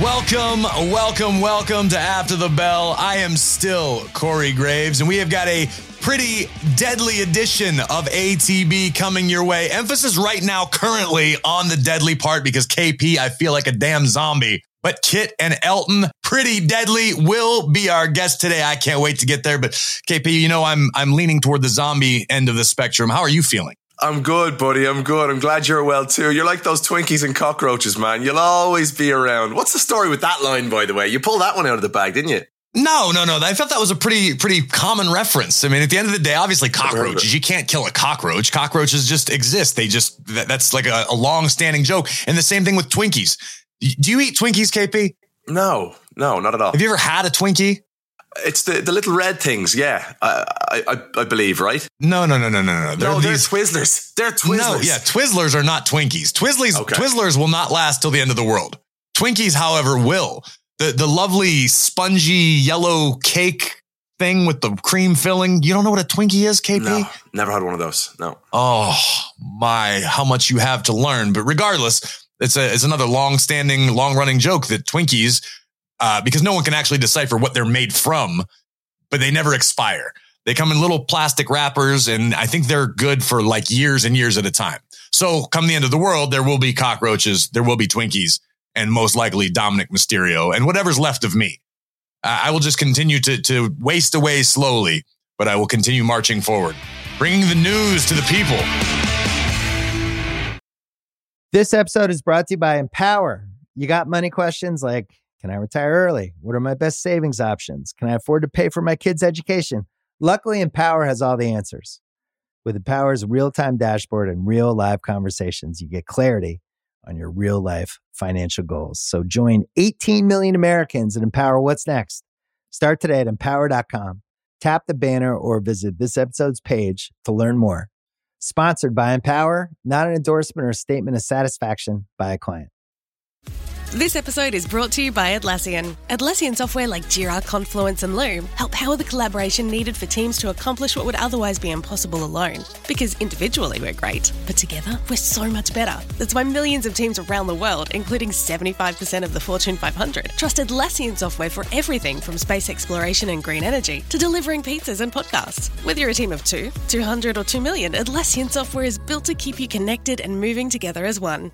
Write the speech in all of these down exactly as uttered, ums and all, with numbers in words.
Welcome, welcome, welcome to After the Bell. I am still Corey Graves, and we have got a pretty deadly edition of A T B coming your way. Emphasis right now currently on the deadly part because K P, I feel like a damn zombie. But Kit and Elton, pretty deadly, will be our guest today. I can't wait to get there. But K P, you know I'm I'm leaning toward the zombie end of the spectrum. How are you feeling? I'm good, buddy. I'm good. I'm glad you're well, too. You're like those Twinkies and cockroaches, man. You'll always be around. What's the story with that line, by the way? You pulled that one out of the bag, didn't you? No, no, no. I thought that was a pretty, pretty common reference. I mean, at the end of the day, obviously cockroaches, you can't kill a cockroach. Cockroaches just exist. They just, that, that's like a, a long-standing joke. And the same thing with Twinkies. Do you eat Twinkies, K P? No, no, not at all. Have you ever had a Twinkie? It's the, the little red things, yeah, I, I I believe, right? No, no, no, no, no, no. They're, no, they're these, Twizzlers. They're Twizzlers. No, yeah, Twizzlers are not Twinkies. Twizzlers, okay. Twizzlers will not last till the end of the world. Twinkies, however, will. The the lovely spongy yellow cake thing with the cream filling. You don't know what a Twinkie is, K P? No, never had one of those. No. Oh my, how much you have to learn. But regardless, it's a it's another long-standing, long-running joke that Twinkies. Uh, because no one can actually decipher what they're made from, but they never expire. They come in little plastic wrappers, and I think they're good for like years and years at a time. So come the end of the world, there will be cockroaches, there will be Twinkies, and most likely Dominic Mysterio, and whatever's left of me. Uh, I will just continue to, to waste away slowly, but I will continue marching forward, bringing the news to the people. This episode is brought to you by Empower. You got money questions like, can I retire early? What are my best savings options? Can I afford to pay for my kids' education? Luckily, Empower has all the answers. With Empower's real-time dashboard and real live conversations, you get clarity on your real-life financial goals. So join eighteen million Americans and Empower what's next. Start today at empower dot com. Tap the banner or visit this episode's page to learn more. Sponsored by Empower, not an endorsement or statement of satisfaction by a client. This episode is brought to you by Atlassian. Atlassian software like Jira, Confluence, and Loom help power the collaboration needed for teams to accomplish what would otherwise be impossible alone. Because individually we're great, but together we're so much better. That's why millions of teams around the world, including seventy-five percent of the Fortune five hundred, trust Atlassian software for everything from space exploration and green energy to delivering pizzas and podcasts. Whether you're a team of two, two hundred, or two million, Atlassian software is built to keep you connected and moving together as one.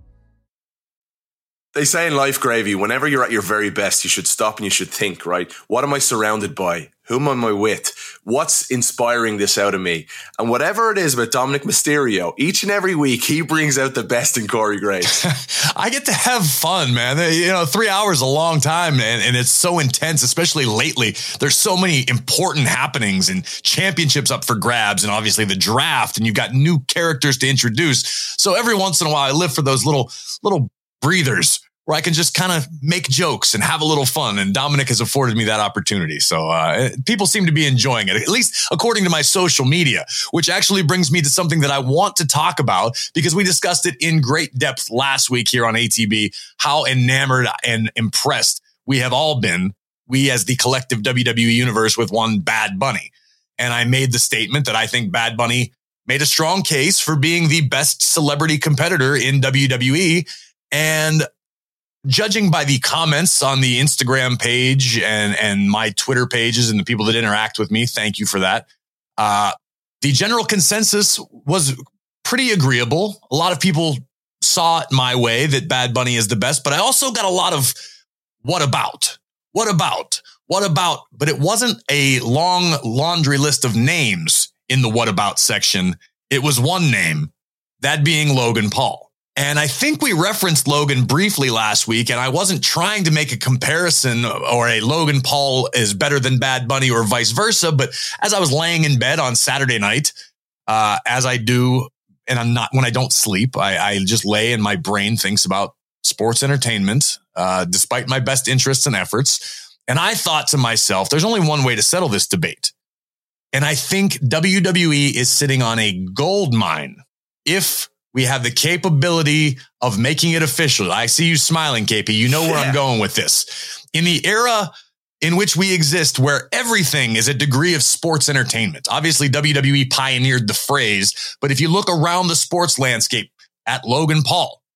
They say in life, Gravy, whenever you're at your very best, you should stop and you should think, right? What am I surrounded by? Whom am I with? What's inspiring this out of me? And whatever it is about Dominic Mysterio, each and every week, he brings out the best in Corey Graves. I get to have fun, man. You know, three hours is a long time, man, and it's so intense, especially lately. There's so many important happenings and championships up for grabs, and obviously the draft, and you've got new characters to introduce. So every once in a while, I live for those little, little breathers where I can just kind of make jokes and have a little fun. And Dominic has afforded me that opportunity. So uh, people seem to be enjoying it, at least according to my social media, which actually brings me to something that I want to talk about because we discussed it in great depth last week here on A T B, how enamored and impressed we have all been, we as the collective W W E universe, with one Bad Bunny. And I made the statement that I think Bad Bunny made a strong case for being the best celebrity competitor in W W E. And judging by the comments on the Instagram page and, and my Twitter pages and the people that interact with me, thank you for that. Uh, the general consensus was pretty agreeable. A lot of people saw it my way that Bad Bunny is the best, but I also got a lot of what about, what about, what about, but it wasn't a long laundry list of names in the what about section. It was one name, that being Logan Paul. And I think we referenced Logan briefly last week, and I wasn't trying to make a comparison or a Logan Paul is better than Bad Bunny or vice versa. But as I was laying in bed on Saturday night, uh, as I do, and I'm not, when I don't sleep, I, I just lay and my brain thinks about sports entertainment, uh, despite my best interests and efforts. And I thought to myself, there's only one way to settle this debate. And I think W W E is sitting on a gold mine if we have the capability of making it official. I see you smiling, K P. You know where yeah. I'm going with this. In the era in which we exist, where everything is a degree of sports entertainment. Obviously, W W E pioneered the phrase, but if you look around the sports landscape at Logan Paul,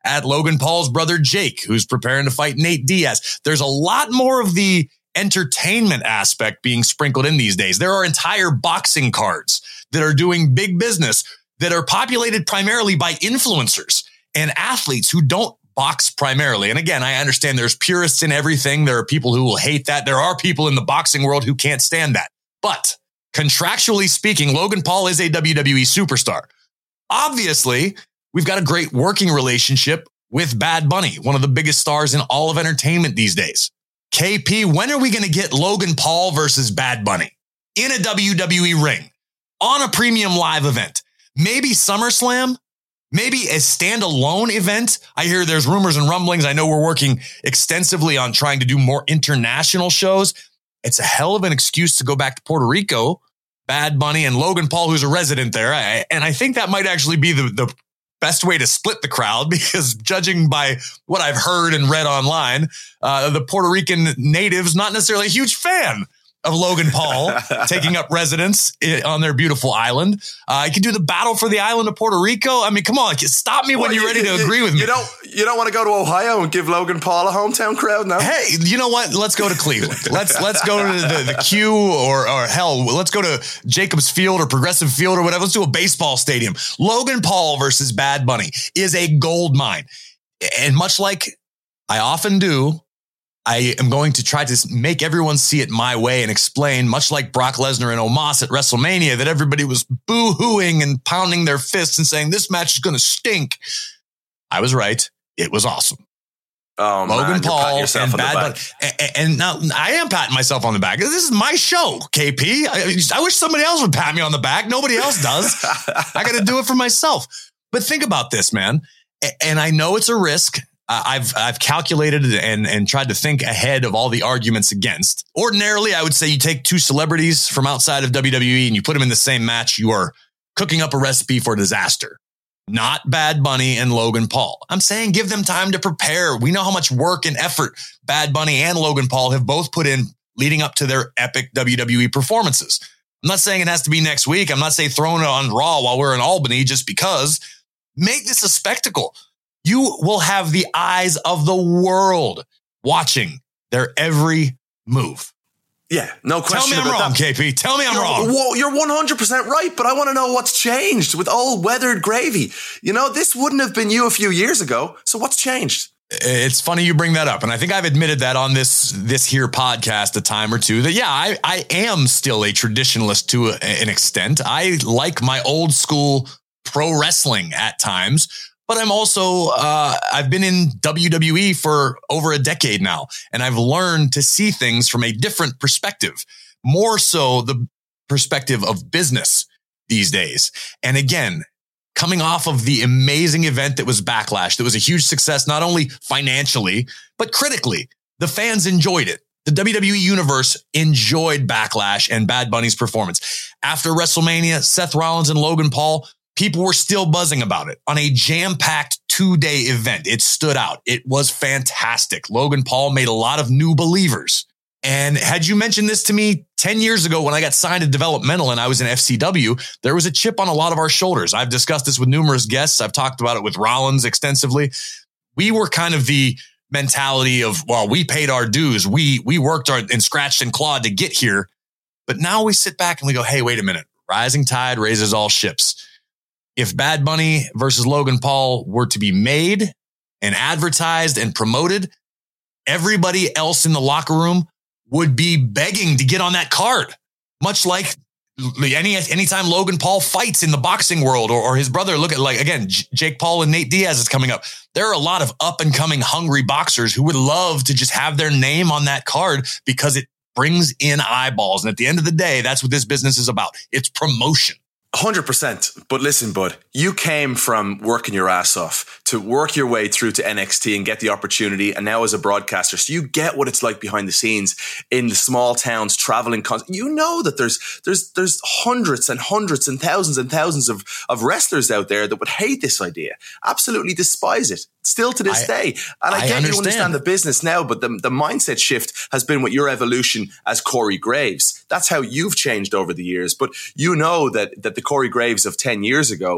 at Logan Paul's brother, Jake, who's preparing to fight Nate Diaz. There's a lot more of the entertainment aspect being sprinkled in these days. There are entire boxing cards that are doing big business that are populated primarily by influencers and athletes who don't box primarily. And again, I understand there's purists in everything. There are people who will hate that. There are people in the boxing world who can't stand that. But contractually speaking, Logan Paul is a W W E superstar. Obviously, we've got a great working relationship with Bad Bunny, one of the biggest stars in all of entertainment these days. K P, when are we going to get Logan Paul versus Bad Bunny in a W W E ring on a premium live event? Maybe SummerSlam? Maybe a standalone event? I hear there's rumors and rumblings. I know we're working extensively on trying to do more international shows. It's a hell of an excuse to go back to Puerto Rico, Bad Bunny and Logan Paul, who's a resident there. I, and I think that might actually be the, the best way to split the crowd, because judging by what I've heard and read online, uh, the Puerto Rican natives, not necessarily a huge fan of Logan Paul taking up residence on their beautiful island. Uh, I could do the battle for the island of Puerto Rico. I mean, come on, stop me when well, you're ready to you, agree with me. You don't, you don't want to go to Ohio and give Logan Paul a hometown crowd now? Hey, you know what? Let's go to Cleveland. let's let's go to the, the Q or or hell, let's go to Jacobs Field or Progressive Field or whatever. Let's do a baseball stadium. Logan Paul versus Bad Bunny is a gold mine. And much like I often do, I am going to try to make everyone see it my way and explain, much like Brock Lesnar and Omos at WrestleMania, that everybody was boo-hooing and pounding their fists and saying, this match is going to stink. I was right. It was awesome. Oh, Logan man, Paul and Bad Bunny. And, and now I am patting myself on the back. This is my show, K P. I, I wish somebody else would pat me on the back. Nobody else does. I got to do it for myself. But think about this, man. And I know it's a risk. Uh, I've I've calculated and and tried to think ahead of all the arguments against. Ordinarily, I would say you take two celebrities from outside of W W E and you put them in the same match. You are cooking up a recipe for disaster. Not Bad Bunny and Logan Paul. I'm saying give them time to prepare. We know how much work and effort Bad Bunny and Logan Paul have both put in leading up to their epic W W E performances. I'm not saying it has to be next week. I'm not saying throwing it on Raw while we're in Albany just because. Make this a spectacle. You will have the eyes of the world watching their every move. Yeah, no question. Tell me I'm about wrong, that. K P. Tell me I'm you're, wrong. Well, you're one hundred percent right, but I want to know what's changed with old weathered gravy. You know, this wouldn't have been you a few years ago. So what's changed? It's funny you bring that up. And I think I've admitted that on this this here podcast a time or two that, yeah, I, I am still a traditionalist to a, an extent. I like my old school pro wrestling at times. But I'm also, uh, I've been in W W E for over a decade now, and I've learned to see things from a different perspective, more so the perspective of business these days. And again, coming off of the amazing event that was Backlash, that was a huge success, not only financially, but critically. The fans enjoyed it. The W W E universe enjoyed Backlash and Bad Bunny's performance. After WrestleMania, Seth Rollins and Logan Paul, people were still buzzing about it on a jam-packed two-day event. It stood out. It was fantastic. Logan Paul made a lot of new believers. And had you mentioned this to me ten years ago when I got signed to Developmental and I was in F C W, there was a chip on a lot of our shoulders. I've discussed this with numerous guests. I've talked about it with Rollins extensively. We were kind of the mentality of, well, we paid our dues. We, we worked our, and scratched and clawed to get here. But now we sit back and we go, hey, wait a minute. Rising tide raises all ships. If Bad Bunny versus Logan Paul were to be made and advertised and promoted, everybody else in the locker room would be begging to get on that card. Much like any anytime Logan Paul fights in the boxing world or, or his brother, look at like, again, J- Jake Paul and Nate Diaz is coming up. There are a lot of up and coming hungry boxers who would love to just have their name on that card because it brings in eyeballs. And at the end of the day, that's what this business is about. It's promotion. one hundred percent. But listen, bud, you came from working your ass off to work your way through to N X T and get the opportunity. And now as a broadcaster, so you get what it's like behind the scenes in the small towns, traveling. Con- you know that there's there's there's hundreds and hundreds and thousands and thousands of, of wrestlers out there that would hate this idea, absolutely despise it. Still to this I, day. And I, I get understand. you understand the business now, but the, the mindset shift has been with your evolution as Corey Graves. That's how you've changed over the years. But you know that that the Corey Graves of ten years ago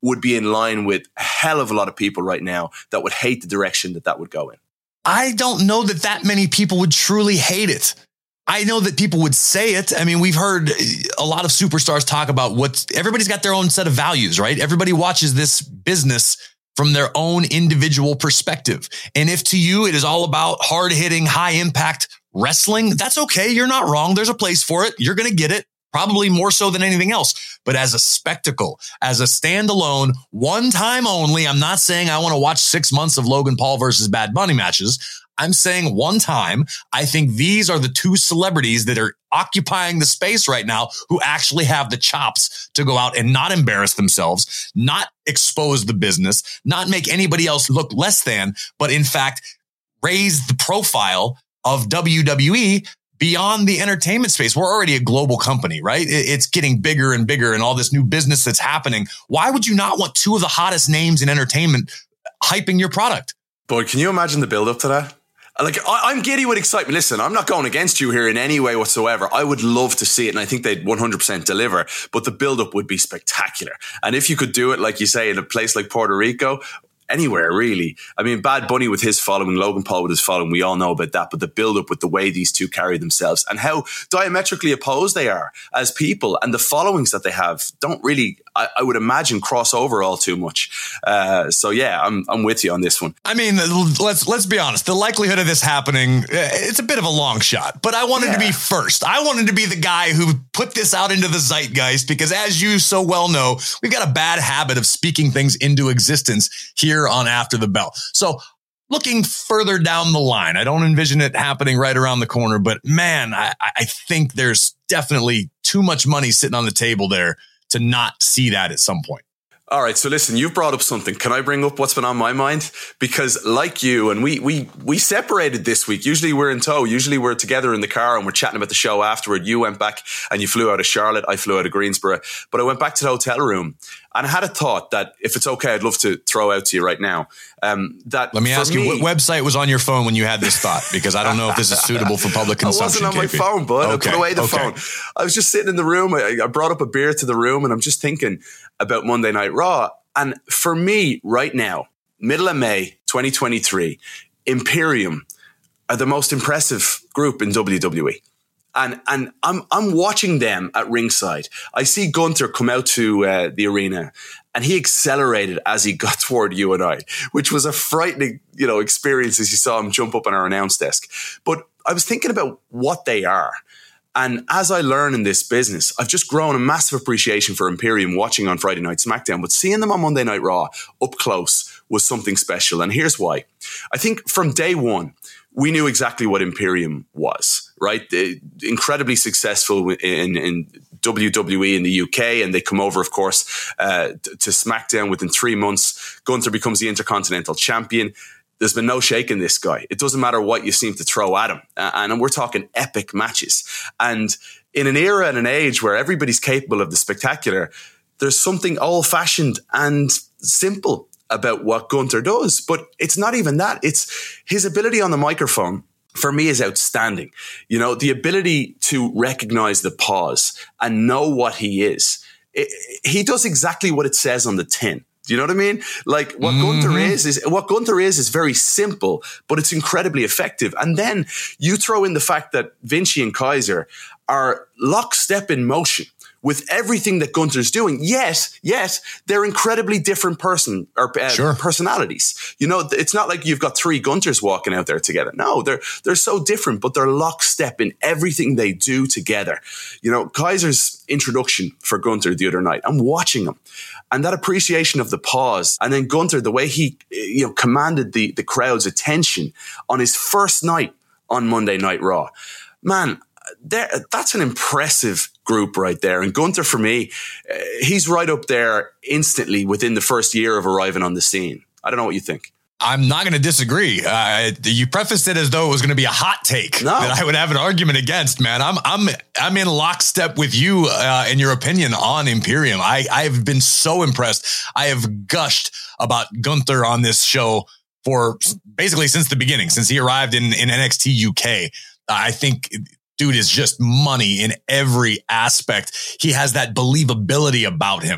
would be in line with a hell of a lot of people right now that would hate the direction that that would go in. I don't know that that many people would truly hate it. I know that people would say it. I mean, we've heard a lot of superstars talk about what everybody's got their own set of values, right? Everybody watches this business from their own individual perspective. And if to you, it is all about hard hitting, high impact wrestling, that's okay. You're not wrong. There's a place for it. You're going to get it. Probably more so than anything else. But as a spectacle, as a standalone, one time only, I'm not saying I want to watch six months of Logan Paul versus Bad Bunny matches. I'm saying one time, I think these are the two celebrities that are occupying the space right now who actually have the chops to go out and not embarrass themselves, not expose the business, not make anybody else look less than, but in fact, raise the profile of W W E beyond the entertainment space. We're already a global company, right? It's getting bigger and bigger and all this new business that's happening. Why would you not want two of the hottest names in entertainment hyping your product? Boy, can you imagine the build up to that? Like, I'm giddy with excitement. Listen, I'm not going against you here in any way whatsoever. I would love to see it, and I think they'd one hundred percent deliver, but the build-up would be spectacular. And if you could do it, like you say, in a place like Puerto Rico, anywhere, really. I mean, Bad Bunny with his following, Logan Paul with his following, we all know about that, but the build-up with the way these two carry themselves and how diametrically opposed they are as people, and the followings that they have don't really, I, I would imagine, cross over all too much. Uh, so yeah, I'm I'm with you on this one. I mean, let's let's be honest. The likelihood of this happening, it's a bit of a long shot, but I wanted yeah. to be first. I wanted to be the guy who put this out into the zeitgeist because, as you so well know, we've got a bad habit of speaking things into existence here on After the Bell. So looking further down the line, I don't envision it happening right around the corner, but man, I, I think there's definitely too much money sitting on the table there to not see that at some point. All right. So listen, you've brought up something. Can I bring up what's been on my mind? Because like you, and we we we separated this week. Usually we're in tow. Usually we're together in the car and we're chatting about the show afterward. You went back and you flew out of Charlotte. I flew out of Greensboro. But I went back to the hotel room and I had a thought that, if it's okay, I'd love to throw out to you right now. Um, that Let me ask me, you, what website was on your phone when you had this thought? Because I don't know if this is suitable for public consumption. I wasn't on K P. my phone, bud. Okay. I put away the okay. phone. I was just sitting in the room. I, I brought up a beer to the room and I'm just thinking about Monday Night Raw. And for me right now, middle of May twenty twenty-three, Imperium are the most impressive group in W W E. And and I'm I'm watching them at ringside. I see Gunther come out to uh, the arena and he accelerated as he got toward you and I, which was a frightening, you know, experience as you saw him jump up on our announce desk. But I was thinking about what they are. And as I learn in this business, I've just grown a massive appreciation for Imperium watching on Friday Night SmackDown. But seeing them on Monday Night Raw up close was something special. And here's why. I think from day one, we knew exactly what Imperium was, right? They're incredibly successful in, in W W E in the U K, and they come over, of course, uh, to SmackDown within three months. Gunther becomes the Intercontinental Champion. There's been no shaking this guy. It doesn't matter what you seem to throw at him. Uh, and we're talking epic matches. And in an era and an age where everybody's capable of the spectacular, there's something old-fashioned and simple about what Gunther does. But it's not even that. It's his ability on the microphone, for me, is outstanding. You know, the ability to recognize the pause and know what he is. It, he does exactly what it says on the tin. Do you know what I mean? Like what mm-hmm. Gunther is, is what Gunther is, is very simple, but it's incredibly effective. And then you throw in the fact that Vinci and Kaiser are lockstep in motion with everything that Gunther's doing. Yes, yes, they're incredibly different person or uh, sure. personalities. You know, it's not like you've got three Gunthers walking out there together. No, they're they're so different, but they're lockstep in everything they do together. You know, Kaiser's introduction for Gunther the other night, I'm watching him. And that appreciation of the pause, and then Gunther, the way he, you know, commanded the, the crowd's attention on his first night on Monday Night Raw. Man, that's an impressive group right there. And Gunther, for me, he's right up there instantly within the first year of arriving on the scene. I don't know what you think. I'm not going to disagree. Uh, you prefaced it as though it was going to be a hot take no. that I would have an argument against, man. I'm I'm I'm in lockstep with you uh, in your opinion on Imperium. I, I have been so impressed. I have gushed about Gunther on this show for basically since the beginning, since he arrived in, in N X T U K. I think dude is just money in every aspect. He has that believability about him.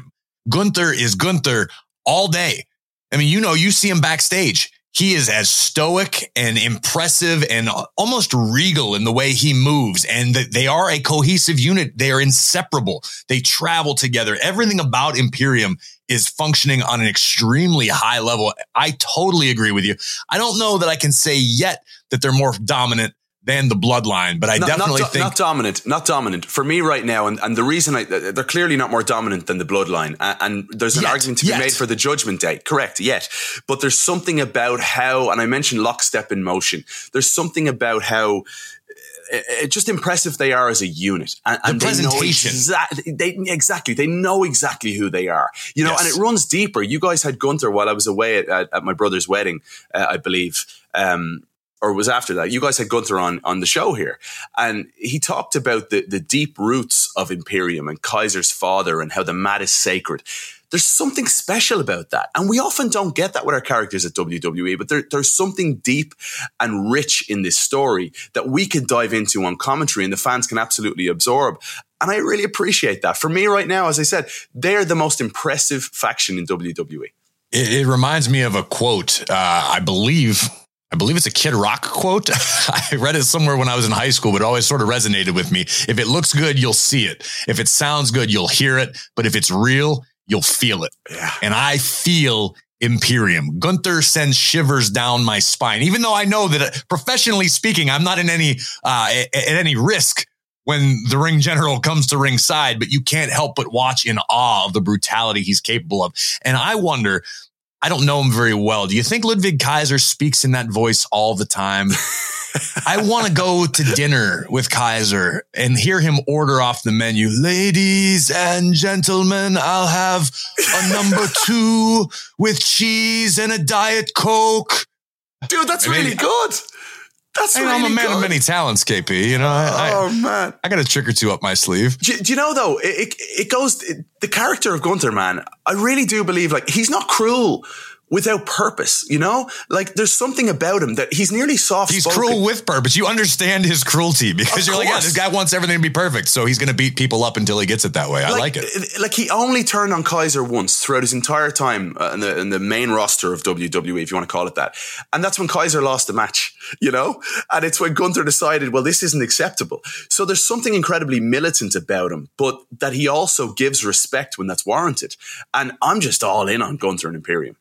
Gunther is Gunther all day. I mean, you know, you see him backstage. He is as stoic and impressive and almost regal in the way he moves. And they are a cohesive unit. They are inseparable. They travel together. Everything about Imperium is functioning on an extremely high level. I totally agree with you. I don't know that I can say yet that they're more dominant than the Bloodline, but I not, definitely not, think not dominant, not dominant for me right now. And, and the reason I, they're clearly not more dominant than the Bloodline. And, and there's an yet, argument to be yet. made for the Judgment Day. Correct. Yet, but there's something about how, and I mentioned lockstep in motion. There's something about how it, just impressive they are as a unit. And, and the presentation. They know exa- they, exactly. They know exactly who they are, you know, yes. And it runs deeper. You guys had Gunther while I was away at, at, at my brother's wedding, uh, I believe. Um, or was after that. You guys had Gunther on, on the show here. And he talked about the, the deep roots of Imperium and Kaiser's father and how the mat is sacred. There's something special about that. And we often don't get that with our characters at W W E, but there, there's something deep and rich in this story that we can dive into on commentary and the fans can absolutely absorb. And I really appreciate that. For me right now, as I said, they're the most impressive faction in W W E. It, it reminds me of a quote, uh, I believe... I believe it's a Kid Rock quote. I read it somewhere when I was in high school, but it always sort of resonated with me. If it looks good, you'll see it. If it sounds good, you'll hear it. But if it's real, you'll feel it. Yeah. And I feel Imperium. Gunther sends shivers down my spine, even though I know that uh, professionally speaking, I'm not in any, uh, at, at any risk when the ring general comes to ringside, but you can't help but watch in awe of the brutality he's capable of. And I wonder, I don't know him very well. Do you think Ludwig Kaiser speaks in that voice all the time? I want to go to dinner with Kaiser and hear him order off the menu. Ladies and gentlemen, I'll have a number two with cheese and a Diet Coke. Dude, that's I mean, really good. That's I mean, really I'm a man good. of many talents, K P. You know, I, oh I, man, I got a trick or two up my sleeve. Do, do you know though? It, it, it goes it, the character of Gunther, man. I really do believe like he's not cruel without purpose, you know? Like, there's something about him that he's nearly soft. He's cruel with purpose. You understand his cruelty because of you're course. like, yeah, this guy wants everything to be perfect. So he's going to beat people up until he gets it that way. I like, like it. Like, he only turned on Kaiser once throughout his entire time uh, in, the, in the main roster of W W E, if you want to call it that. And that's when Kaiser lost the match, you know? And it's when Gunther decided, well, this isn't acceptable. So there's something incredibly militant about him, but that he also gives respect when that's warranted. And I'm just all in on Gunther and Imperium.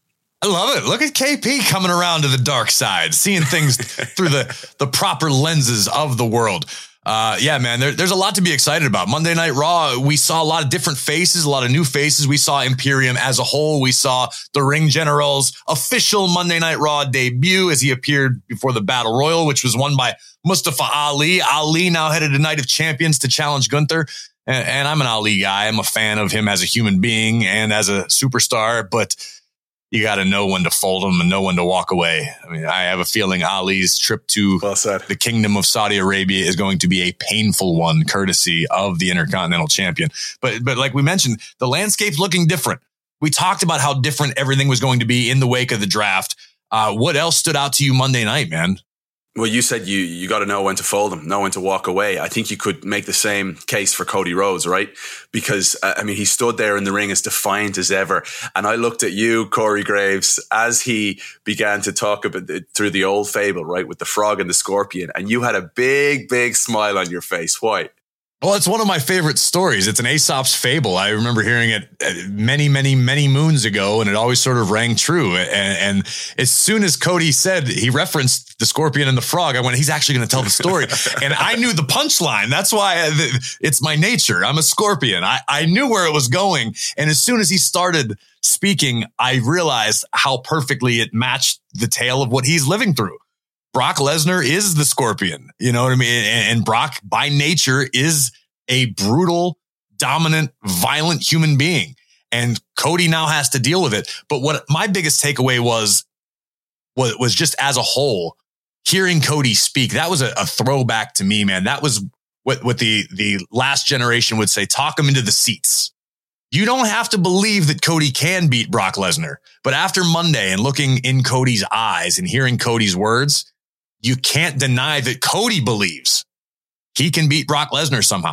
I love it. Look at K P coming around to the dark side, seeing things through the, the proper lenses of the world. Uh, yeah, man, there, there's a lot to be excited about. Monday Night Raw, we saw a lot of different faces, a lot of new faces. We saw Imperium as a whole. We saw the Ring General's official Monday Night Raw debut as he appeared before the Battle Royal, which was won by Mustafa Ali. Ali now headed to Night of Champions to challenge Gunther. And, and I'm an Ali guy. I'm a fan of him as a human being and as a superstar, but you got to know when to fold them and know when to walk away. I mean, I have a feeling Ali's trip to well said. the Kingdom of Saudi Arabia is going to be a painful one, courtesy of the Intercontinental Champion. But, but like we mentioned, the landscape's looking different. We talked about how different everything was going to be in the wake of the draft. Uh, what else stood out to you Monday night, man? Well, you said you you got to know when to fold them, know when to walk away. I think you could make the same case for Cody Rhodes, right? Because, uh, I mean, he stood there in the ring as defiant as ever. And I looked at you, Corey Graves, as he began to talk about it through the old fable, right, with the frog and the scorpion. And you had a big, big smile on your face. Why? Well, it's one of my favorite stories. It's an Aesop's fable. I remember hearing it many, many, many moons ago, and it always sort of rang true. And, and as soon as Cody said, he referenced the scorpion and the frog, I went, he's actually going to tell the story. And I knew the punchline. That's why I, it's my nature. I'm a scorpion. I, I knew where it was going. And as soon as he started speaking, I realized how perfectly it matched the tale of what he's living through. Brock Lesnar is the scorpion, you know what I mean? And Brock by nature is a brutal, dominant, violent human being. And Cody now has to deal with it. But what my biggest takeaway was, was, was just as a whole, hearing Cody speak, that was a, a throwback to me, man. That was what, what the, the last generation would say, talk him into the seats. You don't have to believe that Cody can beat Brock Lesnar. But after Monday and looking in Cody's eyes and hearing Cody's words, you can't deny that Cody believes he can beat Brock Lesnar somehow.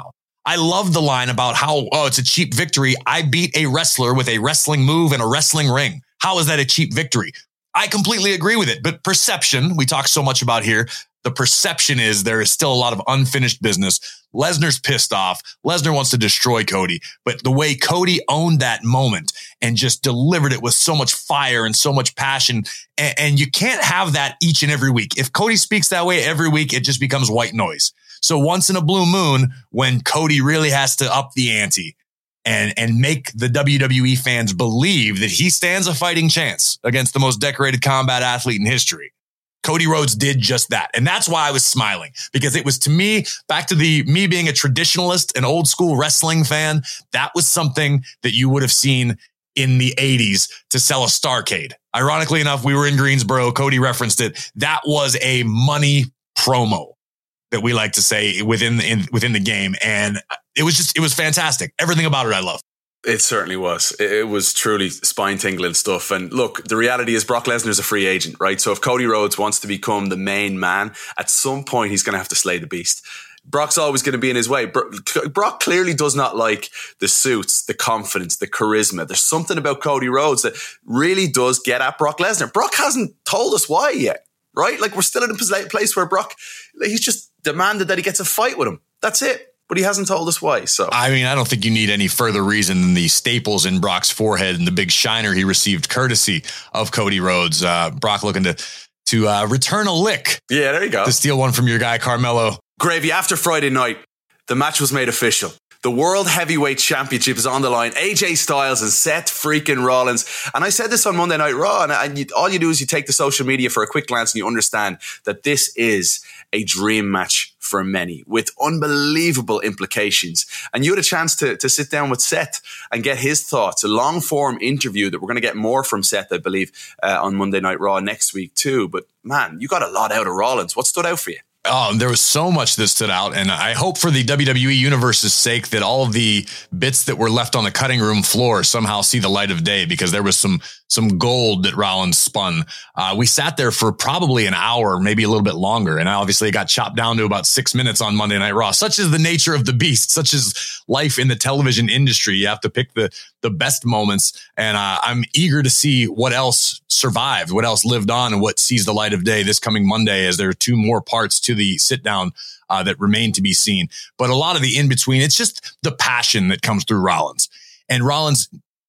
I love the line about how, oh, it's a cheap victory. I beat a wrestler with a wrestling move and a wrestling ring. How is that a cheap victory? I completely agree with it. But perception, we talk so much about here. The perception is there is still a lot of unfinished business. Lesnar's pissed off. Lesnar wants to destroy Cody. But the way Cody owned that moment and just delivered it with so much fire and so much passion, and, and you can't have that each and every week. If Cody speaks that way every week, it just becomes white noise. So once in a blue moon, when Cody really has to up the ante and, and make the W W E fans believe that he stands a fighting chance against the most decorated combat athlete in history, Cody Rhodes did just that. And that's why I was smiling, because it was, to me, back to the me being a traditionalist, an old school wrestling fan, that was something that you would have seen in the eighties to sell a Starrcade. Ironically enough, we were in Greensboro. Cody referenced it. That was a money promo that we like to say within the, in, within the game. And it was just, it was fantastic. Everything about it I love. It certainly was. It was truly spine-tingling stuff. And look, the reality is Brock Lesnar's a free agent, right? So if Cody Rhodes wants to become the main man, at some point he's going to have to slay the beast. Brock's always going to be in his way. Brock clearly does not like the suits, the confidence, the charisma. There's something about Cody Rhodes that really does get at Brock Lesnar. Brock hasn't told us why yet, right? Like, we're still in a place where Brock, he's just demanded that he gets a fight with him. That's it. But he hasn't told us why. So, I mean, I don't think you need any further reason than the staples in Brock's forehead and the big shiner he received courtesy of Cody Rhodes. Uh, Brock looking to to uh, return a lick. Yeah, there you go. To steal one from your guy, Carmelo. Gravy, after Friday night, the match was made official. The World Heavyweight Championship is on the line. A J Styles and Seth freaking Rollins. And I said this on Monday Night Raw, and, and you, all you do is you take the social media for a quick glance and you understand that this is a dream match for many with unbelievable implications. And you had a chance to, to sit down with Seth and get his thoughts, a long form interview that we're going to get more from Seth, I believe, uh, on Monday Night Raw next week too. But man, you got a lot out of Rollins. What stood out for you? Oh, there was so much that stood out. And I hope for the W W E universe's sake that all of the bits that were left on the cutting room floor somehow see the light of day, because there was some, some gold that Rollins spun. Uh, we sat there for probably an hour, maybe a little bit longer. And obviously it got chopped down to about six minutes on Monday Night Raw. Such is the nature of the beast, such is life in the television industry. You have to pick the, the best moments. And uh, I'm eager to see what else survived, what else lived on, and what sees the light of day this coming Monday, as there are two more parts to the sit down uh, that remain to be seen. But a lot of the in between, it's just the passion that comes through Rollins. And Rollins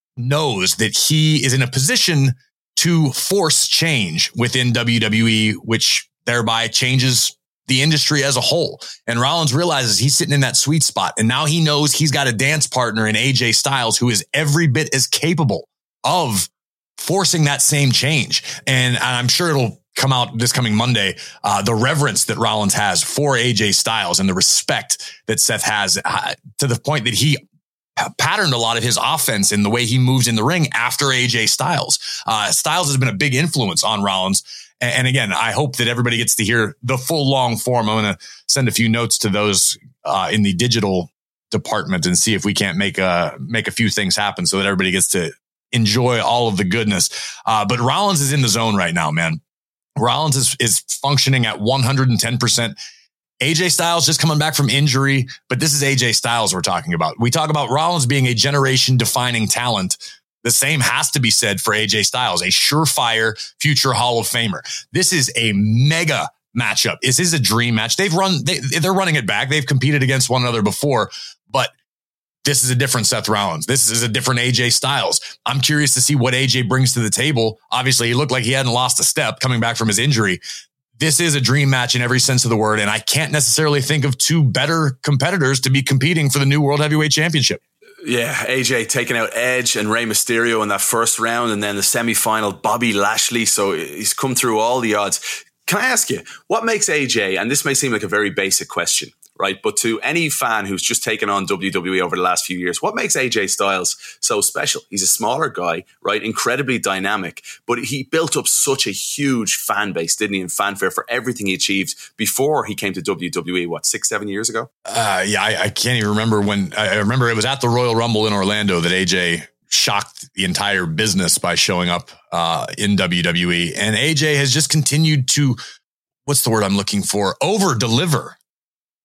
knows that he is in a position to force change within W W E, which thereby changes the industry as a whole. And Rollins realizes he's sitting in that sweet spot. And now he knows he's got a dance partner in A J Styles who is every bit as capable of forcing that same change. And I'm sure it'll come out this coming Monday, uh, the reverence that Rollins has for A J Styles and the respect that Seth has, uh, to the point that he patterned a lot of his offense in the way he moves in the ring after A J Styles. Uh, Styles has been a big influence on Rollins. And, and again, I hope that everybody gets to hear the full long form. I'm going to send a few notes to those uh, in the digital department and see if we can't make a, make a few things happen so that everybody gets to enjoy all of the goodness. Uh, but Rollins is in the zone right now, man. Rollins is, is functioning at one hundred ten percent. A J Styles just coming back from injury, but this is A J Styles we're talking about. We talk about Rollins being a generation defining talent. The same has to be said for A J Styles, a surefire future Hall of Famer. This is a mega matchup. This is a dream match. They've run, they, they're running it back. They've competed against one another before, but this is a different Seth Rollins. This is a different A J Styles. I'm curious to see what A J brings to the table. Obviously, he looked like he hadn't lost a step coming back from his injury. This is a dream match in every sense of the word, and I can't necessarily think of two better competitors to be competing for the new World Heavyweight Championship. Yeah, A J taking out Edge and Rey Mysterio in that first round, and then the semifinal, Bobby Lashley. So he's come through all the odds. Can I ask you, what makes A J, and this may seem like a very basic question, right? But to any fan who's just taken on W W E over the last few years, what makes A J Styles so special? He's a smaller guy, right? Incredibly dynamic, but he built up such a huge fan base, didn't he? And fanfare for everything he achieved before he came to W W E, what, six, seven years ago? Uh, yeah, I, I can't even remember when. I remember it was at the Royal Rumble in Orlando that A J shocked the entire business by showing up uh, in W W E. And A J has just continued to, what's the word I'm looking for? Over deliver.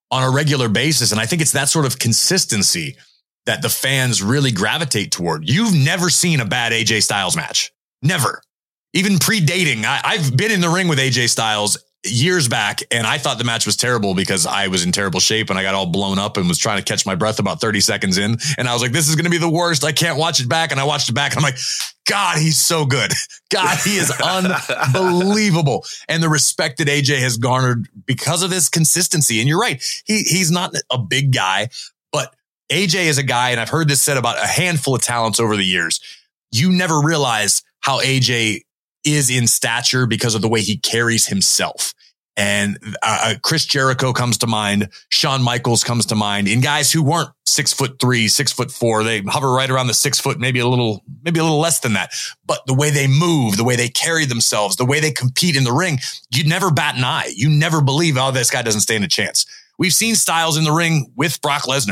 on a regular basis. And I think it's that sort of consistency that the fans really gravitate toward. You've never seen a bad A J Styles match. Never. Even predating. I, I've been in the ring with A J Styles years back, and I thought the match was terrible because I was in terrible shape and I got all blown up and was trying to catch my breath about thirty seconds in. And I was like, this is going to be the worst. I can't watch it back. And I watched it back and I'm like, God, he's so good. God, he is unbelievable. And the respect that A J has garnered because of his consistency. And you're right. He he's not a big guy, but A J is a guy, and I've heard this said about a handful of talents over the years. You never realize how A J is in stature because of the way he carries himself. And uh, Chris Jericho comes to mind. Shawn Michaels comes to mind. In guys who weren't six foot three, six foot four, they hover right around the six foot, maybe a little, maybe a little less than that. But the way they move, the way they carry themselves, the way they compete in the ring, you never bat an eye. You never believe, oh, this guy doesn't stand a chance. We've seen Styles in the ring with Brock Lesnar.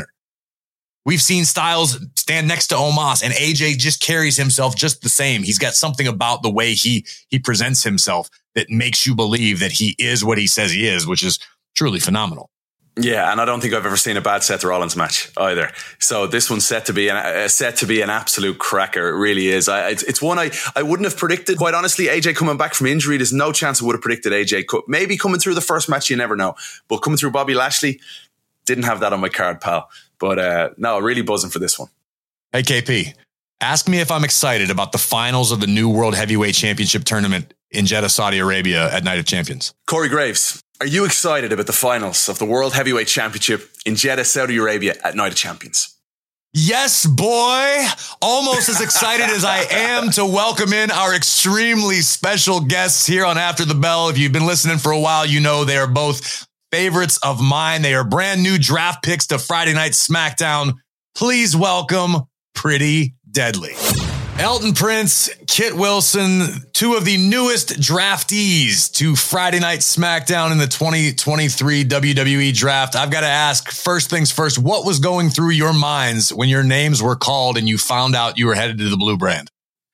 We've seen Styles stand next to Omos, and A J just carries himself just the same. He's got something about the way he he presents himself that makes you believe that he is what he says he is, which is truly phenomenal. Yeah, and I don't think I've ever seen a bad Seth Rollins match either. So this one's set to be an, uh, set to be an absolute cracker. It really is. I, it's, it's one I, I wouldn't have predicted. Quite honestly, A J coming back from injury, there's no chance I would have predicted A J. Maybe coming through the first match, you never know. But coming through Bobby Lashley, didn't have that on my card, pal. But uh, no, really buzzing for this one. Hey, K P, ask me if I'm excited about the finals of the new World Heavyweight Championship tournament in Jeddah, Saudi Arabia at Night of Champions. Corey Graves, are you excited about the finals of the World Heavyweight Championship in Jeddah, Saudi Arabia at Night of Champions? Yes, boy. Almost as excited as I am to welcome in our extremely special guests here on After the Bell. If you've been listening for a while, you know they are both favorites of mine. They are brand new draft picks to Friday Night SmackDown. Please welcome Pretty Deadly. Elton Prince, Kit Wilson, two of the newest draftees to Friday Night SmackDown in the twenty twenty-three W W E Draft. I've got to ask, first things first, what was going through your minds when your names were called and you found out you were headed to the Blue Brand?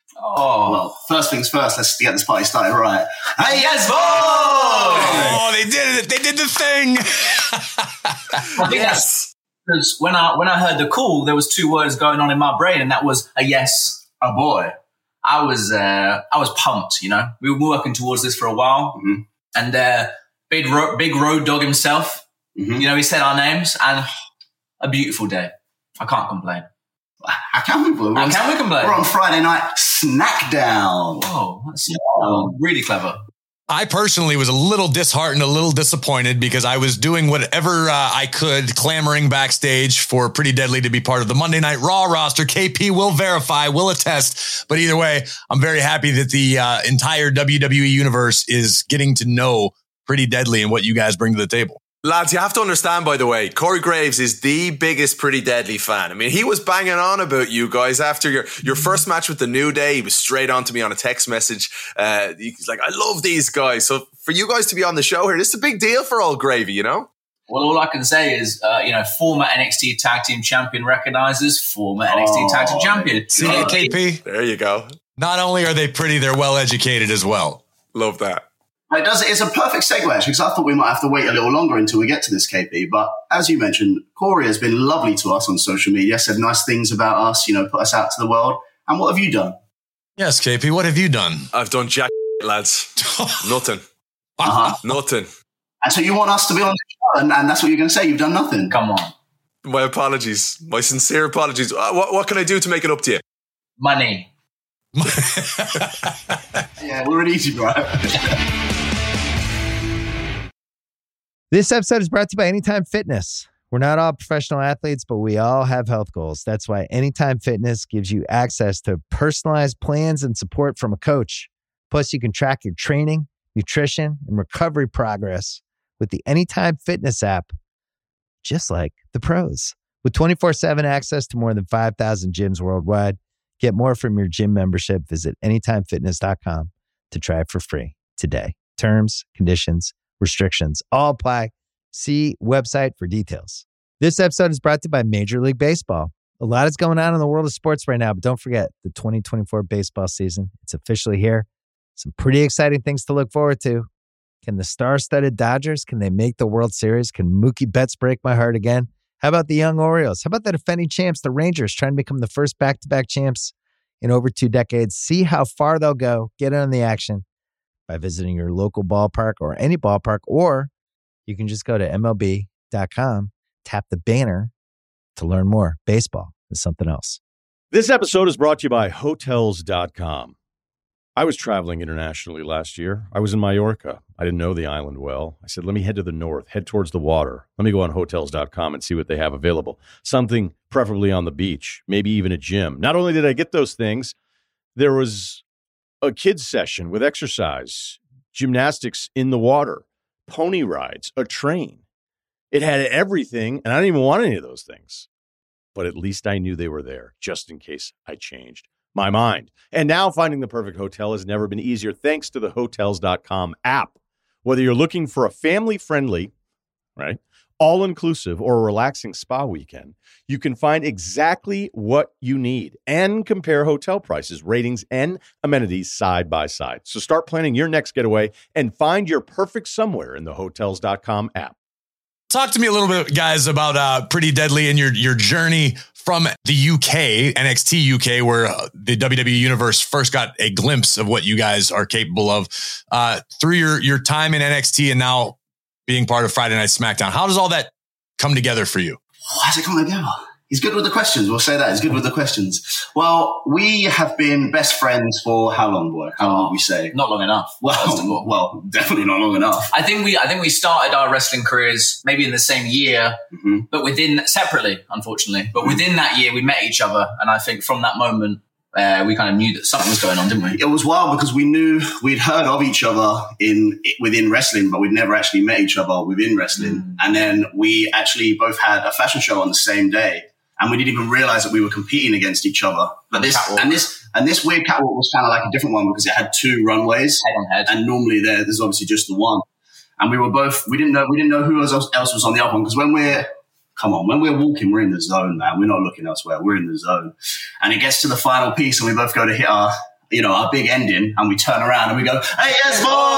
Oh, well, first things first, let's get this party started right. Hey, yes, boy! Oh, they did it. They did the thing. I think yes. Because when I, when I heard the call, there was two words going on in my brain, and that was a yes, a boy. I was, uh, I was pumped, you know. We were working towards this for a while. Mm-hmm. And uh, big, ro- big road dog himself, mm-hmm. you know, he said our names, and a beautiful day. I can't complain. How can we? We're How on, can we complain? We're on Friday Night Snackdown. Whoa, that's oh, really clever. I personally was a little disheartened, a little disappointed because I was doing whatever uh, I could, clamoring backstage for Pretty Deadly to be part of the Monday Night Raw roster. K P will verify, will attest. But either way, I'm very happy that the uh, entire W W E universe is getting to know Pretty Deadly and what you guys bring to the table. Lads, you have to understand, by the way, Corey Graves is the biggest Pretty Deadly fan. I mean, he was banging on about you guys after your, your first match with the New Day. He was straight on to me on a text message. Uh, he's like, I love these guys. So for you guys to be on the show here, this is a big deal for Old Gravy, you know? Well, all I can say is, uh, you know, former N X T Tag Team Champion recognizes former N X T Tag Team Champion. See you, K P? There you go. Not only are they pretty, they're well-educated as well. Love that. It does. It's a perfect segue, actually, because I thought we might have to wait a little longer until we get to this, K P. But as you mentioned, Corey has been lovely to us on social media, said nice things about us, you know, put us out to the world. And what have you done? Yes, K P, what have you done? I've done jack, lads. Nothing. Uh-huh. Nothing. And so you want us to be on the show, and, and that's what you're going to say? You've done nothing? Come on. My apologies. My sincere apologies. Uh, what, what can I do to make it up to you? Money. Yeah, we're an easy drive. This episode is brought to you by Anytime Fitness. We're not all professional athletes, but we all have health goals. That's why Anytime Fitness gives you access to personalized plans and support from a coach. Plus, you can track your training, nutrition, and recovery progress with the Anytime Fitness app, just like the pros. With twenty-four seven access to more than five thousand gyms worldwide, get more from your gym membership. Visit anytime fitness dot com to try it for free today. Terms, conditions, restrictions all apply. See website for details. This episode is brought to you by Major League Baseball. A lot is going on in the world of sports right now, but don't forget the twenty twenty-four baseball season. It's officially here. Some pretty exciting things to look forward to. Can the star-studded Dodgers, can they make the World Series? Can Mookie Betts break my heart again? How about the young Orioles? How about the defending champs, the Rangers, trying to become the first back-to-back champs in over two decades? See how far they'll go. Get in on the action by visiting your local ballpark or any ballpark, or you can just go to M L B dot com, tap the banner to learn more. Baseball is something else. This episode is brought to you by Hotels dot com. I was traveling internationally last year. I was in Mallorca. I didn't know the island well. I said, let me head to the north, head towards the water. Let me go on Hotels dot com and see what they have available. Something preferably on the beach, maybe even a gym. Not only did I get those things, there was a kids session with exercise, gymnastics in the water, pony rides, a train. It had everything, and I didn't even want any of those things. But at least I knew they were there, just in case I changed my mind. And now finding the perfect hotel has never been easier thanks to the Hotels dot com app. Whether you're looking for a family-friendly, right, all-inclusive or a relaxing spa weekend, you can find exactly what you need and compare hotel prices, ratings, and amenities side by side. So start planning your next getaway and find your perfect somewhere in the Hotels dot com app. Talk to me a little bit, guys, about uh, Pretty Deadly and your your journey from the U K, N X T U K, where uh, the W W E Universe first got a glimpse of what you guys are capable of, uh, through your your time in N X T and now being part of Friday Night SmackDown. How does all that come together for you? How's it coming together? He's good with the questions. We'll say that. He's good with the questions. Well, we have been best friends for how long, boy? How long would we say? Not long enough. Well, well, definitely not long enough. I think we, I think we started our wrestling careers maybe in the same year, mm-hmm. but within separately, unfortunately. But mm-hmm. within that year, we met each other, and I think from that moment, uh, we kind of knew that something was going on, didn't we? It was wild because we knew we'd heard of each other in within wrestling, but we'd never actually met each other within wrestling. Mm. And then we actually both had a fashion show on the same day. And we didn't even realize that we were competing against each other. But this catwalk. and this and this weird catwalk was kind of like a different one because it had two runways, head on head. And normally there, there's obviously just the one. And we were both we didn't know we didn't know who else else was on the other one because when we're come on when we're walking we're in the zone, man. We're not looking elsewhere. We're in the zone. And it gets to the final piece and we both go to hit our you know our big ending and we turn around and we go, "Hey, yes,